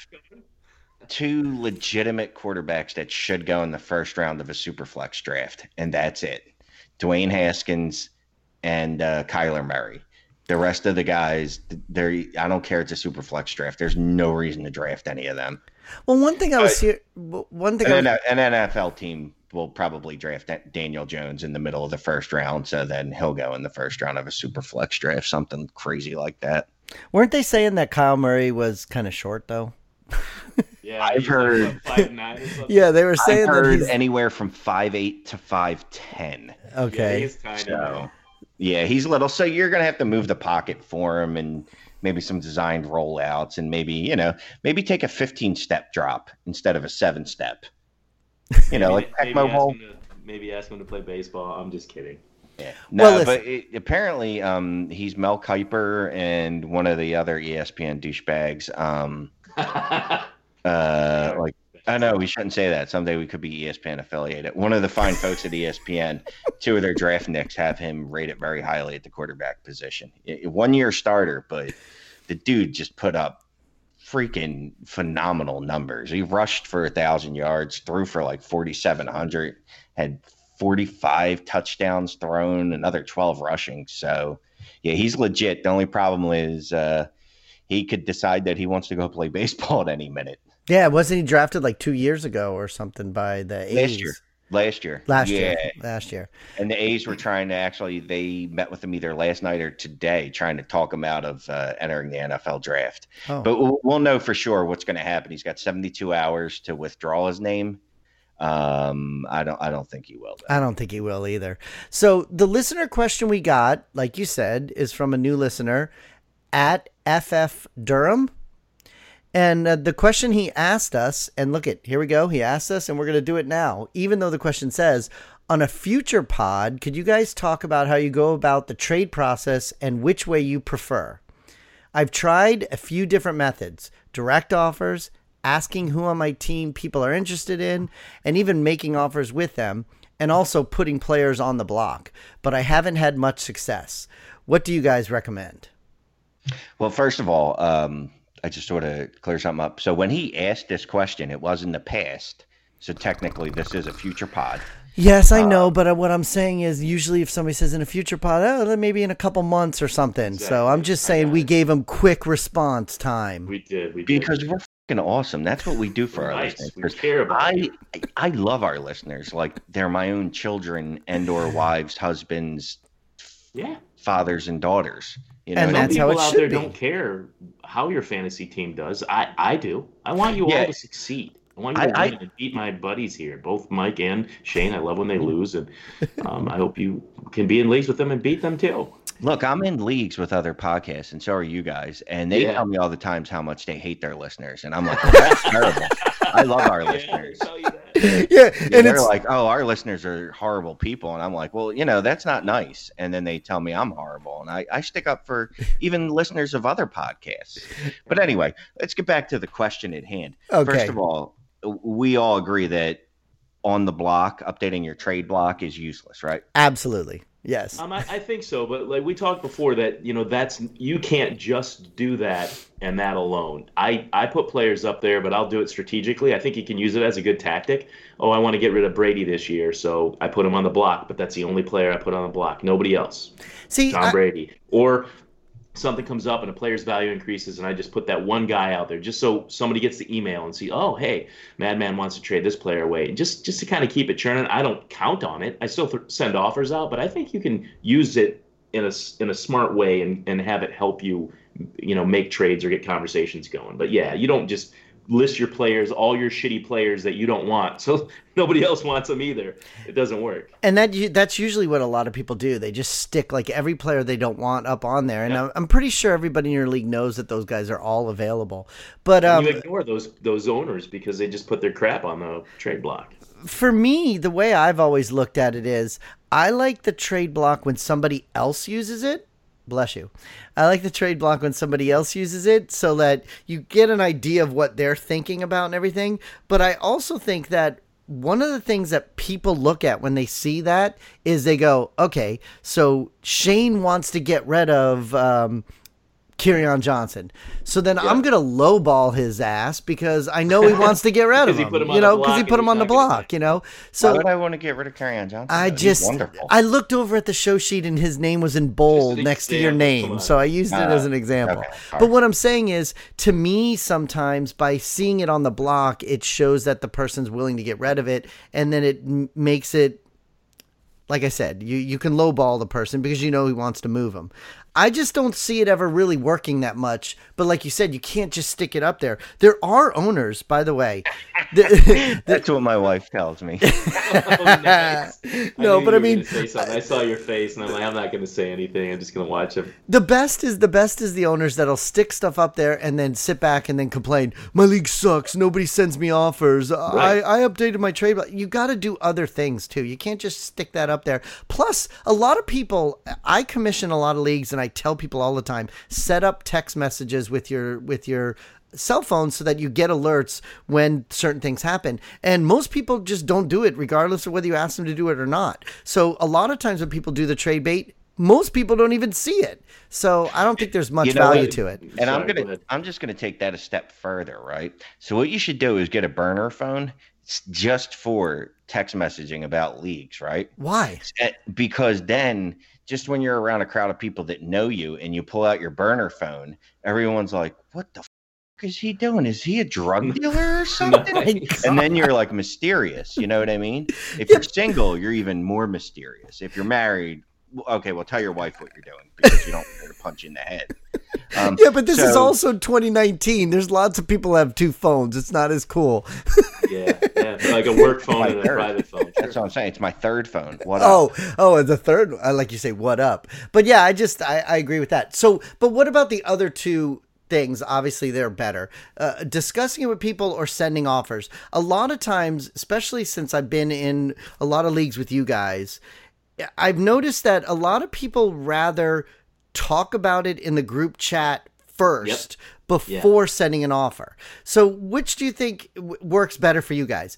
two legitimate quarterbacks that should go in the first round of a Superflex draft, and that's it. Dwayne Haskins and uh, Kyler Murray. The rest of the guys, they're I don't care. It's a Superflex draft. There's no reason to draft any of them. Well, one thing I was But- here. One thing. I An, was, an N F L team will probably draft Daniel Jones in the middle of the first round, so then he'll go in the first round of a Superflex draft, something crazy like that. weren't they saying that Kyle Murray was kind of short though? Yeah, I've he's heard- like, what, five nine or something? Yeah, they were saying I've that heard he's anywhere from five eight to five ten. Yeah, okay. he's tiny. So, yeah, he's little. So you're going to have to move the pocket for him and maybe some designed rollouts and maybe, you know, maybe take a fifteen-step drop instead of a seven-step. You know, like maybe, Tecmo maybe, ask Bowl. him to, maybe ask him to play baseball. I'm just kidding. Yeah. No, Well, but it, apparently um, he's Mel Kiper and one of the other E S P N douchebags. Um, uh, like, I know we shouldn't say that. Someday we could be E S P N affiliated. One of the fine folks at E S P N, two of their draft nicks have him rated very highly at the quarterback position. One year starter, but the dude just put up freaking phenomenal numbers. He rushed for a thousand yards, threw for like forty-seven hundred, had forty-five touchdowns thrown, another twelve rushing. So yeah, he's legit. The only problem is uh, he could decide that he wants to go play baseball at any minute. Yeah, wasn't he drafted like two years ago or something by the A's? Last year. Last year. Last yeah. year. Last year. And the A's were trying to actually, they met with him either last night or today, trying to talk him out of uh, entering the N F L draft. Oh. But we'll, we'll know for sure what's going to happen. He's got seventy-two hours to withdraw his name. Um, I don't, I don't think he will. Though. I don't think he will either. So the listener question we got, like you said, is from a new listener at F F Durham. And uh, the question he asked us, and look at, here we go. He asked us and we're going to do it now. Even though the question says, on a future pod, could you guys talk about how you go about the trade process and which way you prefer? I've tried a few different methods, direct offers, asking who on my team people are interested in, and even making offers with them, and also putting players on the block. But I haven't had much success. What do you guys recommend? Well, first of all, um, I just sort of clear something up. So when he asked this question, it was in the past. So technically, this is a future pod. Yes, I know, but uh, what I'm saying is usually if somebody says in a future pod, oh, then maybe in a couple months or something. Exactly. So I'm just saying we gave them quick response time. We did. We did. Because we're fucking awesome. That's what we do for We're our nice. listeners. We 'Cause care about I, you. I love our listeners. Like they're my own children and or wives, husbands, Yeah. fathers and daughters. You know, And what I that's mean? how People it out should there be. don't care how your fantasy team does. I, I do. I want you Yeah. all to succeed. I want you to I- win and beat my buddies here, both Mike and Shane. I love when they lose, and um, I hope you can be in leagues with them and beat them too. Look, I'm in leagues with other podcasts, and so are you guys. And they Yeah. tell me all the times how much they hate their listeners, and I'm like, well, that's terrible. I love our Yeah, they listeners. tell you that. Yeah, Yeah, and they're it's like, oh, our listeners are horrible people. And I'm like, well, you know, that's not nice. And then they tell me I'm horrible. And I, I stick up for even listeners of other podcasts. But anyway, let's get back to the question at hand. Okay. First of all, we all agree that on the block, updating your trade block is useless, right? absolutely yes. Um, I, I think so, but like we talked before, that you know that's you can't just do that and that alone. I I put players up there, but I'll do it strategically. I think you can use it as a good tactic. Oh, I want to get rid of Brady this year, so I put him on the block, but that's the only player I put on the block. Nobody else. See, Tom I- Brady. Or something comes up and a player's value increases, and I just put that one guy out there just so somebody gets the email and see, oh, hey, Madman wants to trade this player away. And just just to kind of keep it churning. I don't count on it. I still th- send offers out, but I think you can use it in a s- in a smart way and and have it help you, you know, make trades or get conversations going. But yeah, you don't just list your players, all your shitty players that you don't want, so nobody else wants them either. It doesn't work. And that u- that's usually what a lot of people do. They just stick like every player they don't want up on there. And Yeah. I'm, I'm pretty sure everybody in your league knows that those guys are all available. But um, you ignore those those owners because they just put their crap on the trade block. for me, the way I've always looked at it is I like the trade block when somebody else uses it. Bless you. I like the trade block when somebody else uses it so that you get an idea of what they're thinking about and everything. But I also think that one of the things that people look at when they see that is they go, okay, so Shane wants to get rid of um, Kerryon Johnson. So then Yeah. I'm going to lowball his ass because I know he wants to get rid of 'Cause he him, put him on you the know, because block he and put him he's on the not gonna block, say- you know. Why So would I want to get rid of Kerryon Johnson? I He's just, wonderful. I looked over at the show sheet and his name was in bold Just an next to your example, come name. on. So I used it Uh, as an example. okay, But sorry. what I'm saying is, to me, sometimes by seeing it on the block, it shows that the person's willing to get rid of it. And then it m- makes it, like I said, you, you can lowball the person because you know he wants to move him. I just don't see it ever really working that much. But like you said, you can't just stick it up there. There are owners, by the way. the- That's what my wife tells me. Oh, nice. No, knew but you I were mean- gonna say something. I saw your face, and I'm like, I'm not going to say anything. I'm just going to watch him. The best is the best is the owners that'll stick stuff up there and then sit back and then complain. My league sucks. Nobody sends me offers. Right. I, I updated my trade. But you got to do other things too. You can't just stick that up there. Plus, a lot of people. I commission a lot of leagues, and I tell people all the time: set up text messages with your with your cell phone so that you get alerts when certain things happen. And most people just don't do it, regardless of whether you ask them to do it or not. So a lot of times when people do the trade bait, most people don't even see it. So I don't think there's much You know value what? to it. And I'm Sorry, go gonna, ahead. I'm just gonna take that a step further, right? So what you should do is get a burner phone s- just for text messaging about leagues, right? Why? Eh, Because then, just when you're around a crowd of people that know you, and you pull out your burner phone, everyone's like, "What the f- is he doing? Is he a drug dealer or something?" Nice. And then you're like mysterious. You know what I mean? If you're single, you're even more mysterious. If you're married, w- okay, well, tell your wife what you're doing because you don't want her to punch you in the head. Um, Yeah, but this is so- also twenty nineteen. There's lots of people have two phones. It's not as cool. Yeah, yeah, like a work phone My and a third. private phone. That's what I'm saying. It's my third phone. What Oh, up? oh, and the third, I like you say, what up? But yeah, I just, I, I agree with that. So, but what about the other two things? Obviously, they're better. Uh, discussing it with people or sending offers. A lot of times, especially since I've been in a lot of leagues with you guys, I've noticed that a lot of people rather talk about it in the group chat first before sending an offer. So which do you think w- works better for you guys?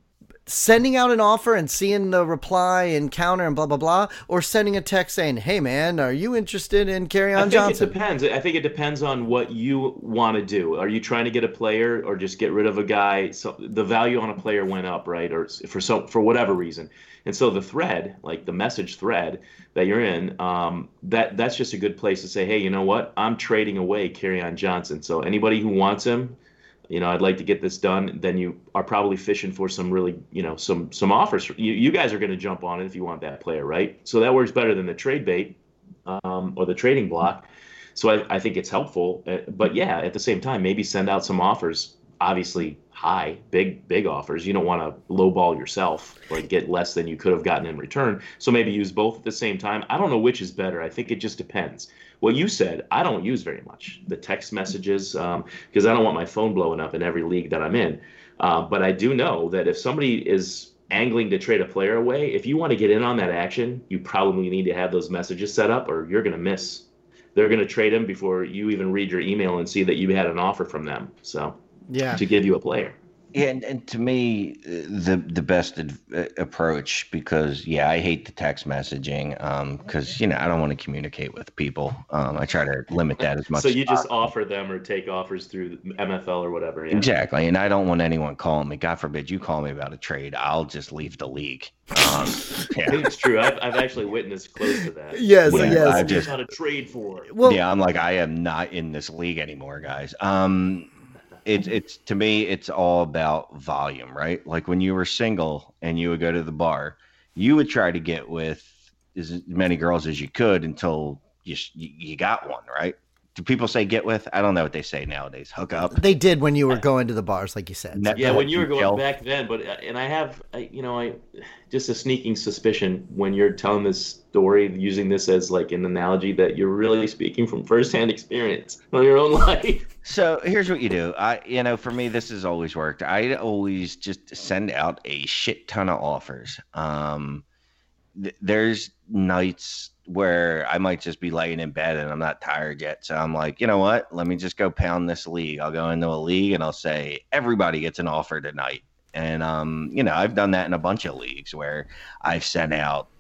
Sending out an offer and seeing the reply and counter and blah, blah, blah, or sending a text saying, hey, man, are you interested in I Kerryon think Johnson? it depends. I think it depends on what you want to do. Are you trying to get a player or just get rid of a guy? So the value on a player went up, right? Or for so for whatever reason. And so the thread, like the message thread that you're in, um, that that's just a good place to say, hey, you know what? I'm trading away Kerryon Johnson. So anybody who wants him, you know, I'd like to get this done. Then you are probably fishing for some really, you know, some some offers. You, you guys are going to jump on it if you want that player, right? So that works better than the trade bait. um, or the trading block. So I, I think it's helpful. Uh, But yeah, at the same time, maybe send out some offers. Obviously, high, big, big offers. You don't want to lowball yourself, like get less than you could have gotten in return. So maybe use both at the same time. I don't know which is better. I think it just depends. What you said, I don't use very much. The text messages, um, because I don't want my phone blowing up in every league that I'm in. Uh, but I do know that if somebody is angling to trade a player away, if you want to get in on that action, you probably need to have those messages set up, or you're going to miss. They're going to trade him before you even read your email and see that you had an offer from them. So, yeah, to give you a player. Yeah, and, and to me, the the best ad- approach, because yeah, I hate the text messaging, um, because you know I don't want to communicate with people. Um, I try to limit that as much. So you as just possible. offer them or take offers through M F L or whatever. Yeah. Exactly, and I don't want anyone calling me. God forbid you call me about a trade. I'll just leave the league. Um, yeah. It's true. I've, I've actually witnessed close to that. Yes, When yes. I I just- not a trade for. Well, yeah, I'm like I am not in this league anymore, guys. Um, it's it's to me, it's all about volume, right? Like when you were single and you would go to the bar, you would try to get with as many girls as you could until you you got one, right? Do people say get with? I don't know what they say nowadays. Hook up. they did when you were going to the bars, like you said. Net- Yeah, when you were Kill. going back then, but uh, and I have, I, you know, I just a sneaking suspicion when you're telling this story, using this as like an analogy, that you're really speaking from firsthand experience on your own life. So here's what you do. I, you know, for me, this has always worked. I always just send out a shit ton of offers. Um, th- there's nights where I might just be laying in bed and I'm not tired yet. So I'm like, you know what? Let me just go pound this league. I'll go into a league and I'll say, everybody gets an offer tonight. And, um, you know, I've done that in a bunch of leagues where I've sent out,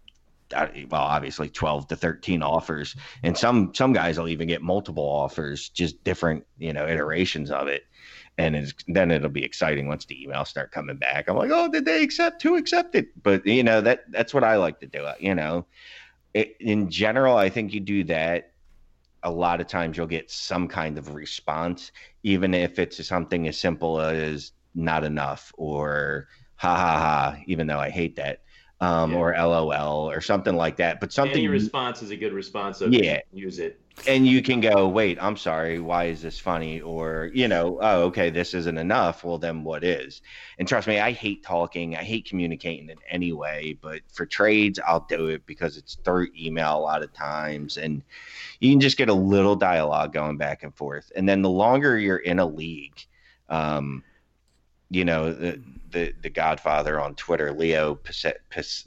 uh, well, obviously twelve to thirteen offers, and some, some guys will even get multiple offers, just different, you know, iterations of it. And it's, then it'll be exciting once the emails start coming back. I'm like, oh, did they accept? Who accepted? But, you know, that that's what I like to do. You know, it, in general, I think you do that. A lot of times you'll get some kind of response, even if it's something as simple as not enough or ha ha ha, even though I hate that, um, Yeah. or L O L or something like that. But something Any response is a good response. So Yeah. use it. and you can go, wait, I'm sorry, why is this funny? Or, you know, oh, okay, this isn't enough. Well, then what is? And trust me, I hate talking. I hate communicating in any way. But for trades, I'll do it because it's through email a lot of times. And you can just get a little dialogue going back and forth. And then the longer you're in a league, um, you know, the, the, the Godfather on Twitter, Leo, Pis- Pis-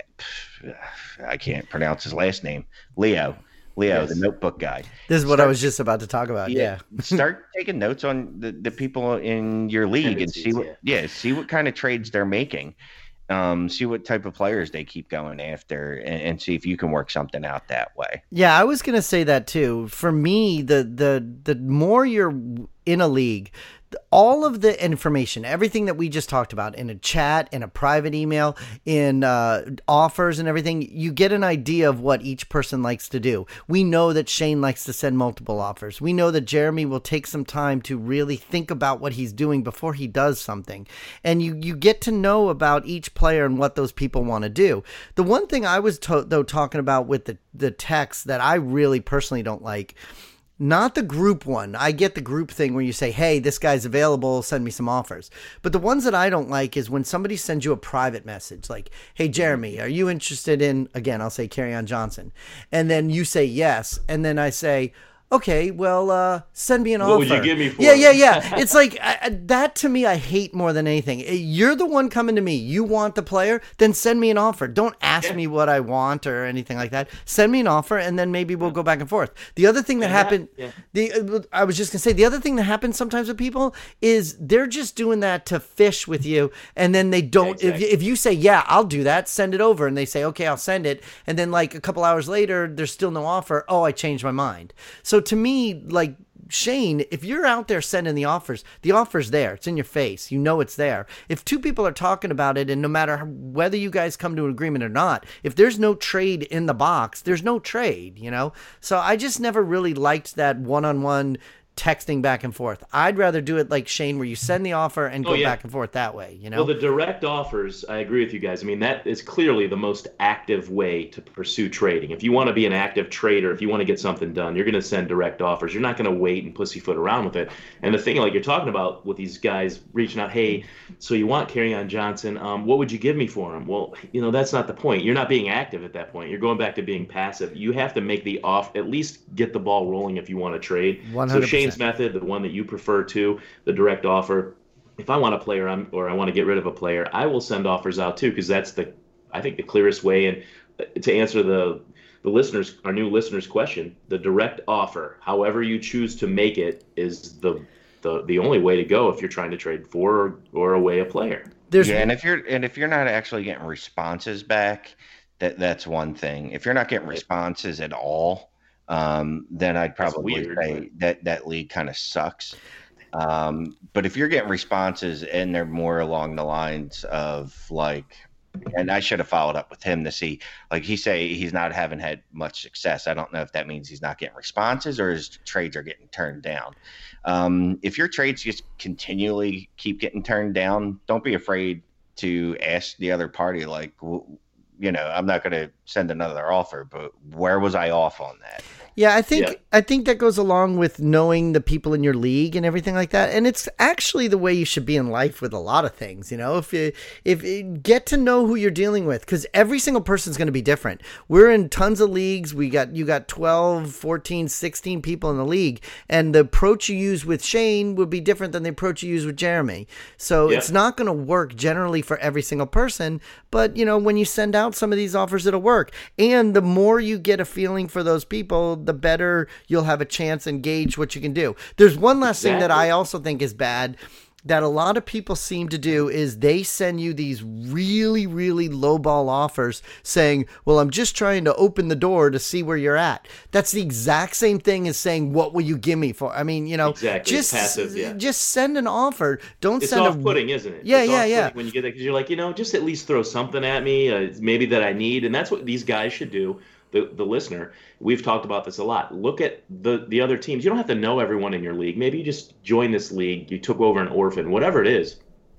I can't pronounce his last name, Leo. Leo, Yes. the notebook guy. This is what I Start- was just about to talk about. Yeah. Start taking notes on the, the people in your league and see Tendencies, what yeah. see what kind of trades they're making. Um, see what type of players they keep going after, and, and see if you can work something out that way. Yeah, I was gonna say that too. For me, the the the more you're in a league, all of the information, everything that we just talked about in a chat, in a private email, in uh, offers and everything, you get an idea of what each person likes to do. We know that Shane likes to send multiple offers. We know that Jeremy will take some time to really think about what he's doing before he does something. And you, you get to know about each player and what those people want to do. The one thing I was, to- though, talking about with the, the text that I really personally don't like, not the group one. I get the group thing where you say, hey, this guy's available, send me some offers. But the ones that I don't like is when somebody sends you a private message like, hey, Jeremy, are you interested in, again, I'll say Kerryon Johnson. And then you say yes. And then I say, okay, well, uh, send me an What offer. would you give me for Yeah, it? yeah, yeah. It's like I, I- that to me, I hate more than anything. You're the one coming to me. You want the player, then send me an offer. Don't ask Yeah. me what I want or anything like that. Send me an offer, and then maybe we'll go back and forth. The other thing that And that- happened, yeah. the uh, I was just gonna say, the other thing that happens sometimes with people is they're just doing that to fish with you, and then they don't. Yeah, exactly. if, if you say, yeah, I'll do that, send it over, and they say, okay, I'll send it, and then like a couple hours later, there's still no offer. Oh, I changed my mind. So to me, like Shane, if you're out there sending the offers, the offer's there. It's in your face. You know it's there. If two people are talking about it, and no matter whether you guys come to an agreement or not, if there's no trade in the box, there's no trade, you know? So I just never really liked that one-on-one texting back and forth. I'd rather do it like Shane, where you send the offer and go oh, yeah. back and forth that way, you know? Well, the direct offers, I agree with you guys. I mean, that is clearly the most active way to pursue trading. If you want to be an active trader, if you want to get something done, you're going to send direct offers. You're not going to wait and pussyfoot around with it. And the thing, like you're talking about with these guys reaching out, hey, so you want Kerryon Johnson, um, what would you give me for him? Well, you know, that's not the point. You're not being active at that point. You're going back to being passive. You have to make the off, at least get the ball rolling if you want to trade. one hundred percent. So Shane's method, the one that you prefer to, the direct offer. If I want a player I'm, or I want to get rid of a player, I will send offers out too, because that's the, I think, the clearest way. And to answer the the listeners, our new listeners' question, the direct offer, however you choose to make it, is the the, the only way to go if you're trying to trade for or, or away a player. There's yeah, and if you're and if you're not actually getting responses back, that that's one thing. If you're not getting responses at all, um, then I'd probably weird, say but... that that league kind of sucks. Um, but if you're getting responses and they're more along the lines of like, and I should have followed up with him to see, like he say he's not having had much success. I don't know if that means he's not getting responses or his trades are getting turned down. Um, if your trades just continually keep getting turned down, don't be afraid to ask the other party, like, you know, I'm not going to send another offer, but where was I off on that? Yeah, I think yeah. I think that goes along with knowing the people in your league and everything like that. And it's actually the way you should be in life with a lot of things. You know, if you if you get to know who you're dealing with, because every single person is going to be different. We're in tons of leagues. We got you got twelve, fourteen, sixteen people in the league, and the approach you use with Shane would be different than the approach you use with Jeremy. So yeah. it's not going to work generally for every single person. But you know, when you send out some of these offers, it'll work. And the more you get a feeling for those people, the better you'll have a chance and gauge what you can do. There's one last exactly. thing that I also think is bad that a lot of people seem to do is they send you these really, really lowball offers saying, well, I'm just trying to open the door to see where you're at. That's the exact same thing as saying, what will you give me for? I mean, you know, exactly. just, passive, yeah. just send an offer. Don't it's send off-putting, a... isn't it? Yeah, it's yeah, yeah. When you get that, because you're like, you know, just at least throw something at me, uh, maybe that I need. And that's what these guys should do. The, the listener, we've talked about this a lot. Look at the, the other teams. You don't have to know everyone in your league. Maybe you just join this league. You took over an orphan, whatever it is.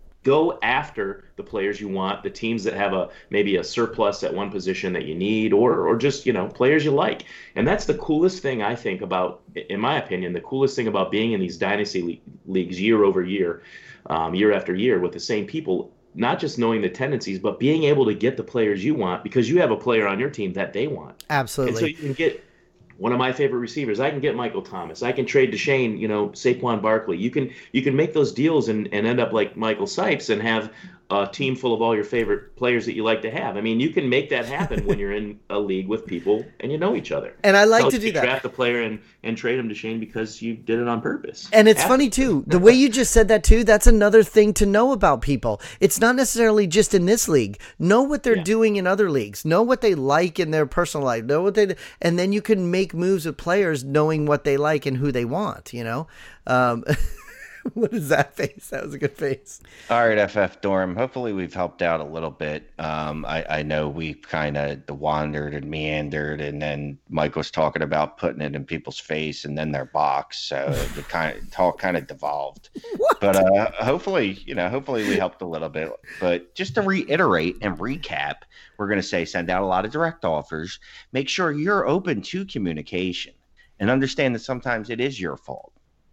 Go after the players you want, the teams that have a maybe a surplus at one position that you need, or or just, you know, players you like. And that's the coolest thing, I think, about, in my opinion, the coolest thing about being in these dynasty le- leagues year over year, um, year after year with the same people. Not just knowing the tendencies, but being able to get the players you want because you have a player on your team that they want. Absolutely. And so you can get one of my favorite receivers. I can get Michael Thomas. I can trade to Shane, you know, Saquon Barkley. You can you can make those deals and, and end up like Michael Sipes and have a team full of all your favorite players that you like to have. I mean, you can make that happen when you're in a league with people and you know each other. And I like so to do you that. Draft a player and, and trade him to Shane because you did it on purpose. And it's funny, too. The way you just said that, too, that's another thing to know about people. It's not necessarily just in this league. Know what they're yeah. doing in other leagues. Know what they like in their personal life. Know what they, and then you can make moves with players knowing what they like and who they want, you know? Um What is that face? That was a good face. All right, F F Dorm. Hopefully we've helped out a little bit. Um, I, I know we kind of wandered and meandered, and then Mike was talking about putting it in people's face and then their box. So the kind of talk kind of devolved. What? But uh, hopefully, you know, hopefully we helped a little bit. But just to reiterate and recap, we're going to say send out a lot of direct offers. Make sure you're open to communication and understand that sometimes it is your fault.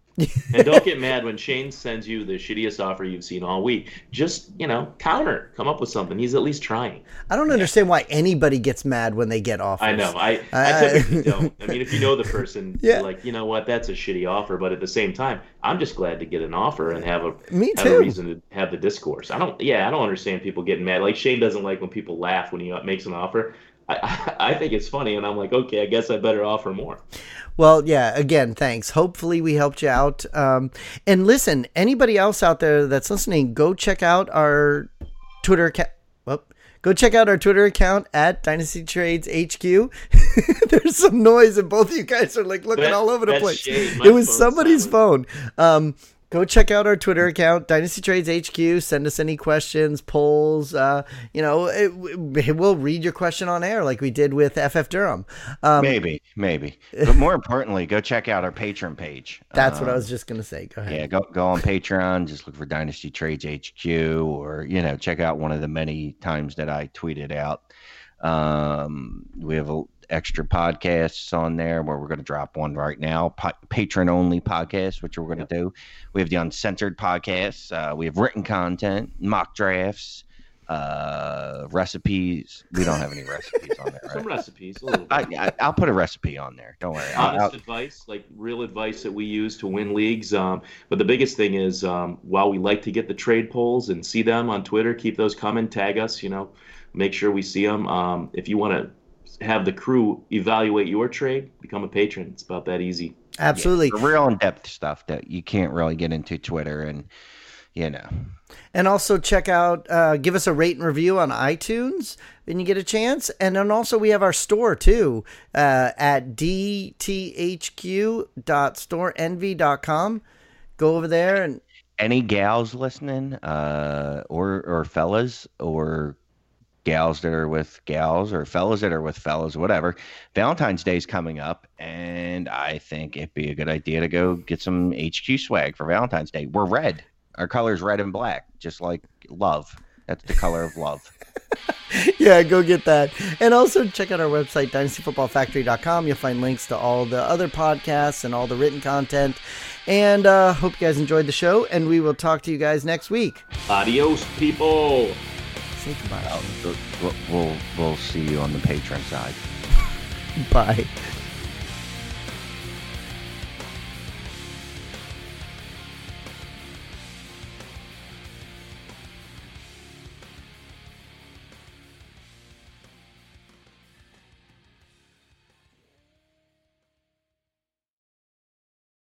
And don't get mad when Shane sends you the shittiest offer you've seen all week. Just, you know, counter. Come up with something. He's at least trying. I don't understand why anybody gets mad when they get offers. I know. I, I uh, typically don't. I mean, if you know the person, yeah. you're like, you know what, that's a shitty offer. But at the same time, I'm just glad to get an offer and have a, Me have too. a reason to have the discourse. I don't, yeah, I don't understand people getting mad. Like Shane doesn't like when people laugh when he makes an offer. I, I, I think it's funny, and I'm like, okay, I guess I better offer more. Well, yeah, again, thanks. Hopefully we helped you out. Um, and listen, anybody else out there that's listening, go check out our Twitter account. Well, go check out our Twitter account at Dynasty Trades H Q. There's some noise, and both of you guys are like looking that, all over the place. Shade. It was somebody's phone. Um, go check out our Twitter account, Dynasty Trades H Q. Send us any questions, polls. Uh, you know, it, it, we'll read your question on air like we did with F F Durham. Um, maybe, maybe. But more importantly, go check out our Patreon page. That's um, what I was just going to say. Go ahead. Yeah, go go on Patreon. Just look for Dynasty Trades H Q, or, you know, check out one of the many times that I tweeted out. Um, we have a extra podcasts on there where we're going to drop one right now, pa- patron only podcast, which we're going to do. We have the uncensored podcasts. Uh, we have written content, mock drafts, uh, recipes. We don't have any recipes on there. Right? Some recipes, a little bit. I, I, I'll put a recipe on there. Don't worry. Honest I'll, advice, like real advice that we use to win leagues. Um, but the biggest thing is, um, while we like to get the trade polls and see them on Twitter, keep those coming, tag us, you know, make sure we see them. Um, if you want to have the crew evaluate your trade, become a patron. It's about that easy. Absolutely. Yeah, real in-depth stuff that you can't really get into Twitter, and, you know. And also check out, uh, give us a rate and review on iTunes when you get a chance. And then also we have our store too, uh, at d t h q dot store envy dot com. Go over there and Any gals listening, uh, or or fellas, or gals that are with gals, or fellas that are with fellas, whatever. Valentine's Day is coming up, and I think it'd be a good idea to go get some H Q swag for Valentine's Day. We're red. Our color is red and black, just like love. That's the color of love. yeah, go get that. And also check out our website, dynasty football factory dot com. You'll find links to all the other podcasts and all the written content. And uh, hope you guys enjoyed the show, and we will talk to you guys next week. Adios, people. Say goodbye. We'll, we'll, we'll see you on the Patreon side. Bye.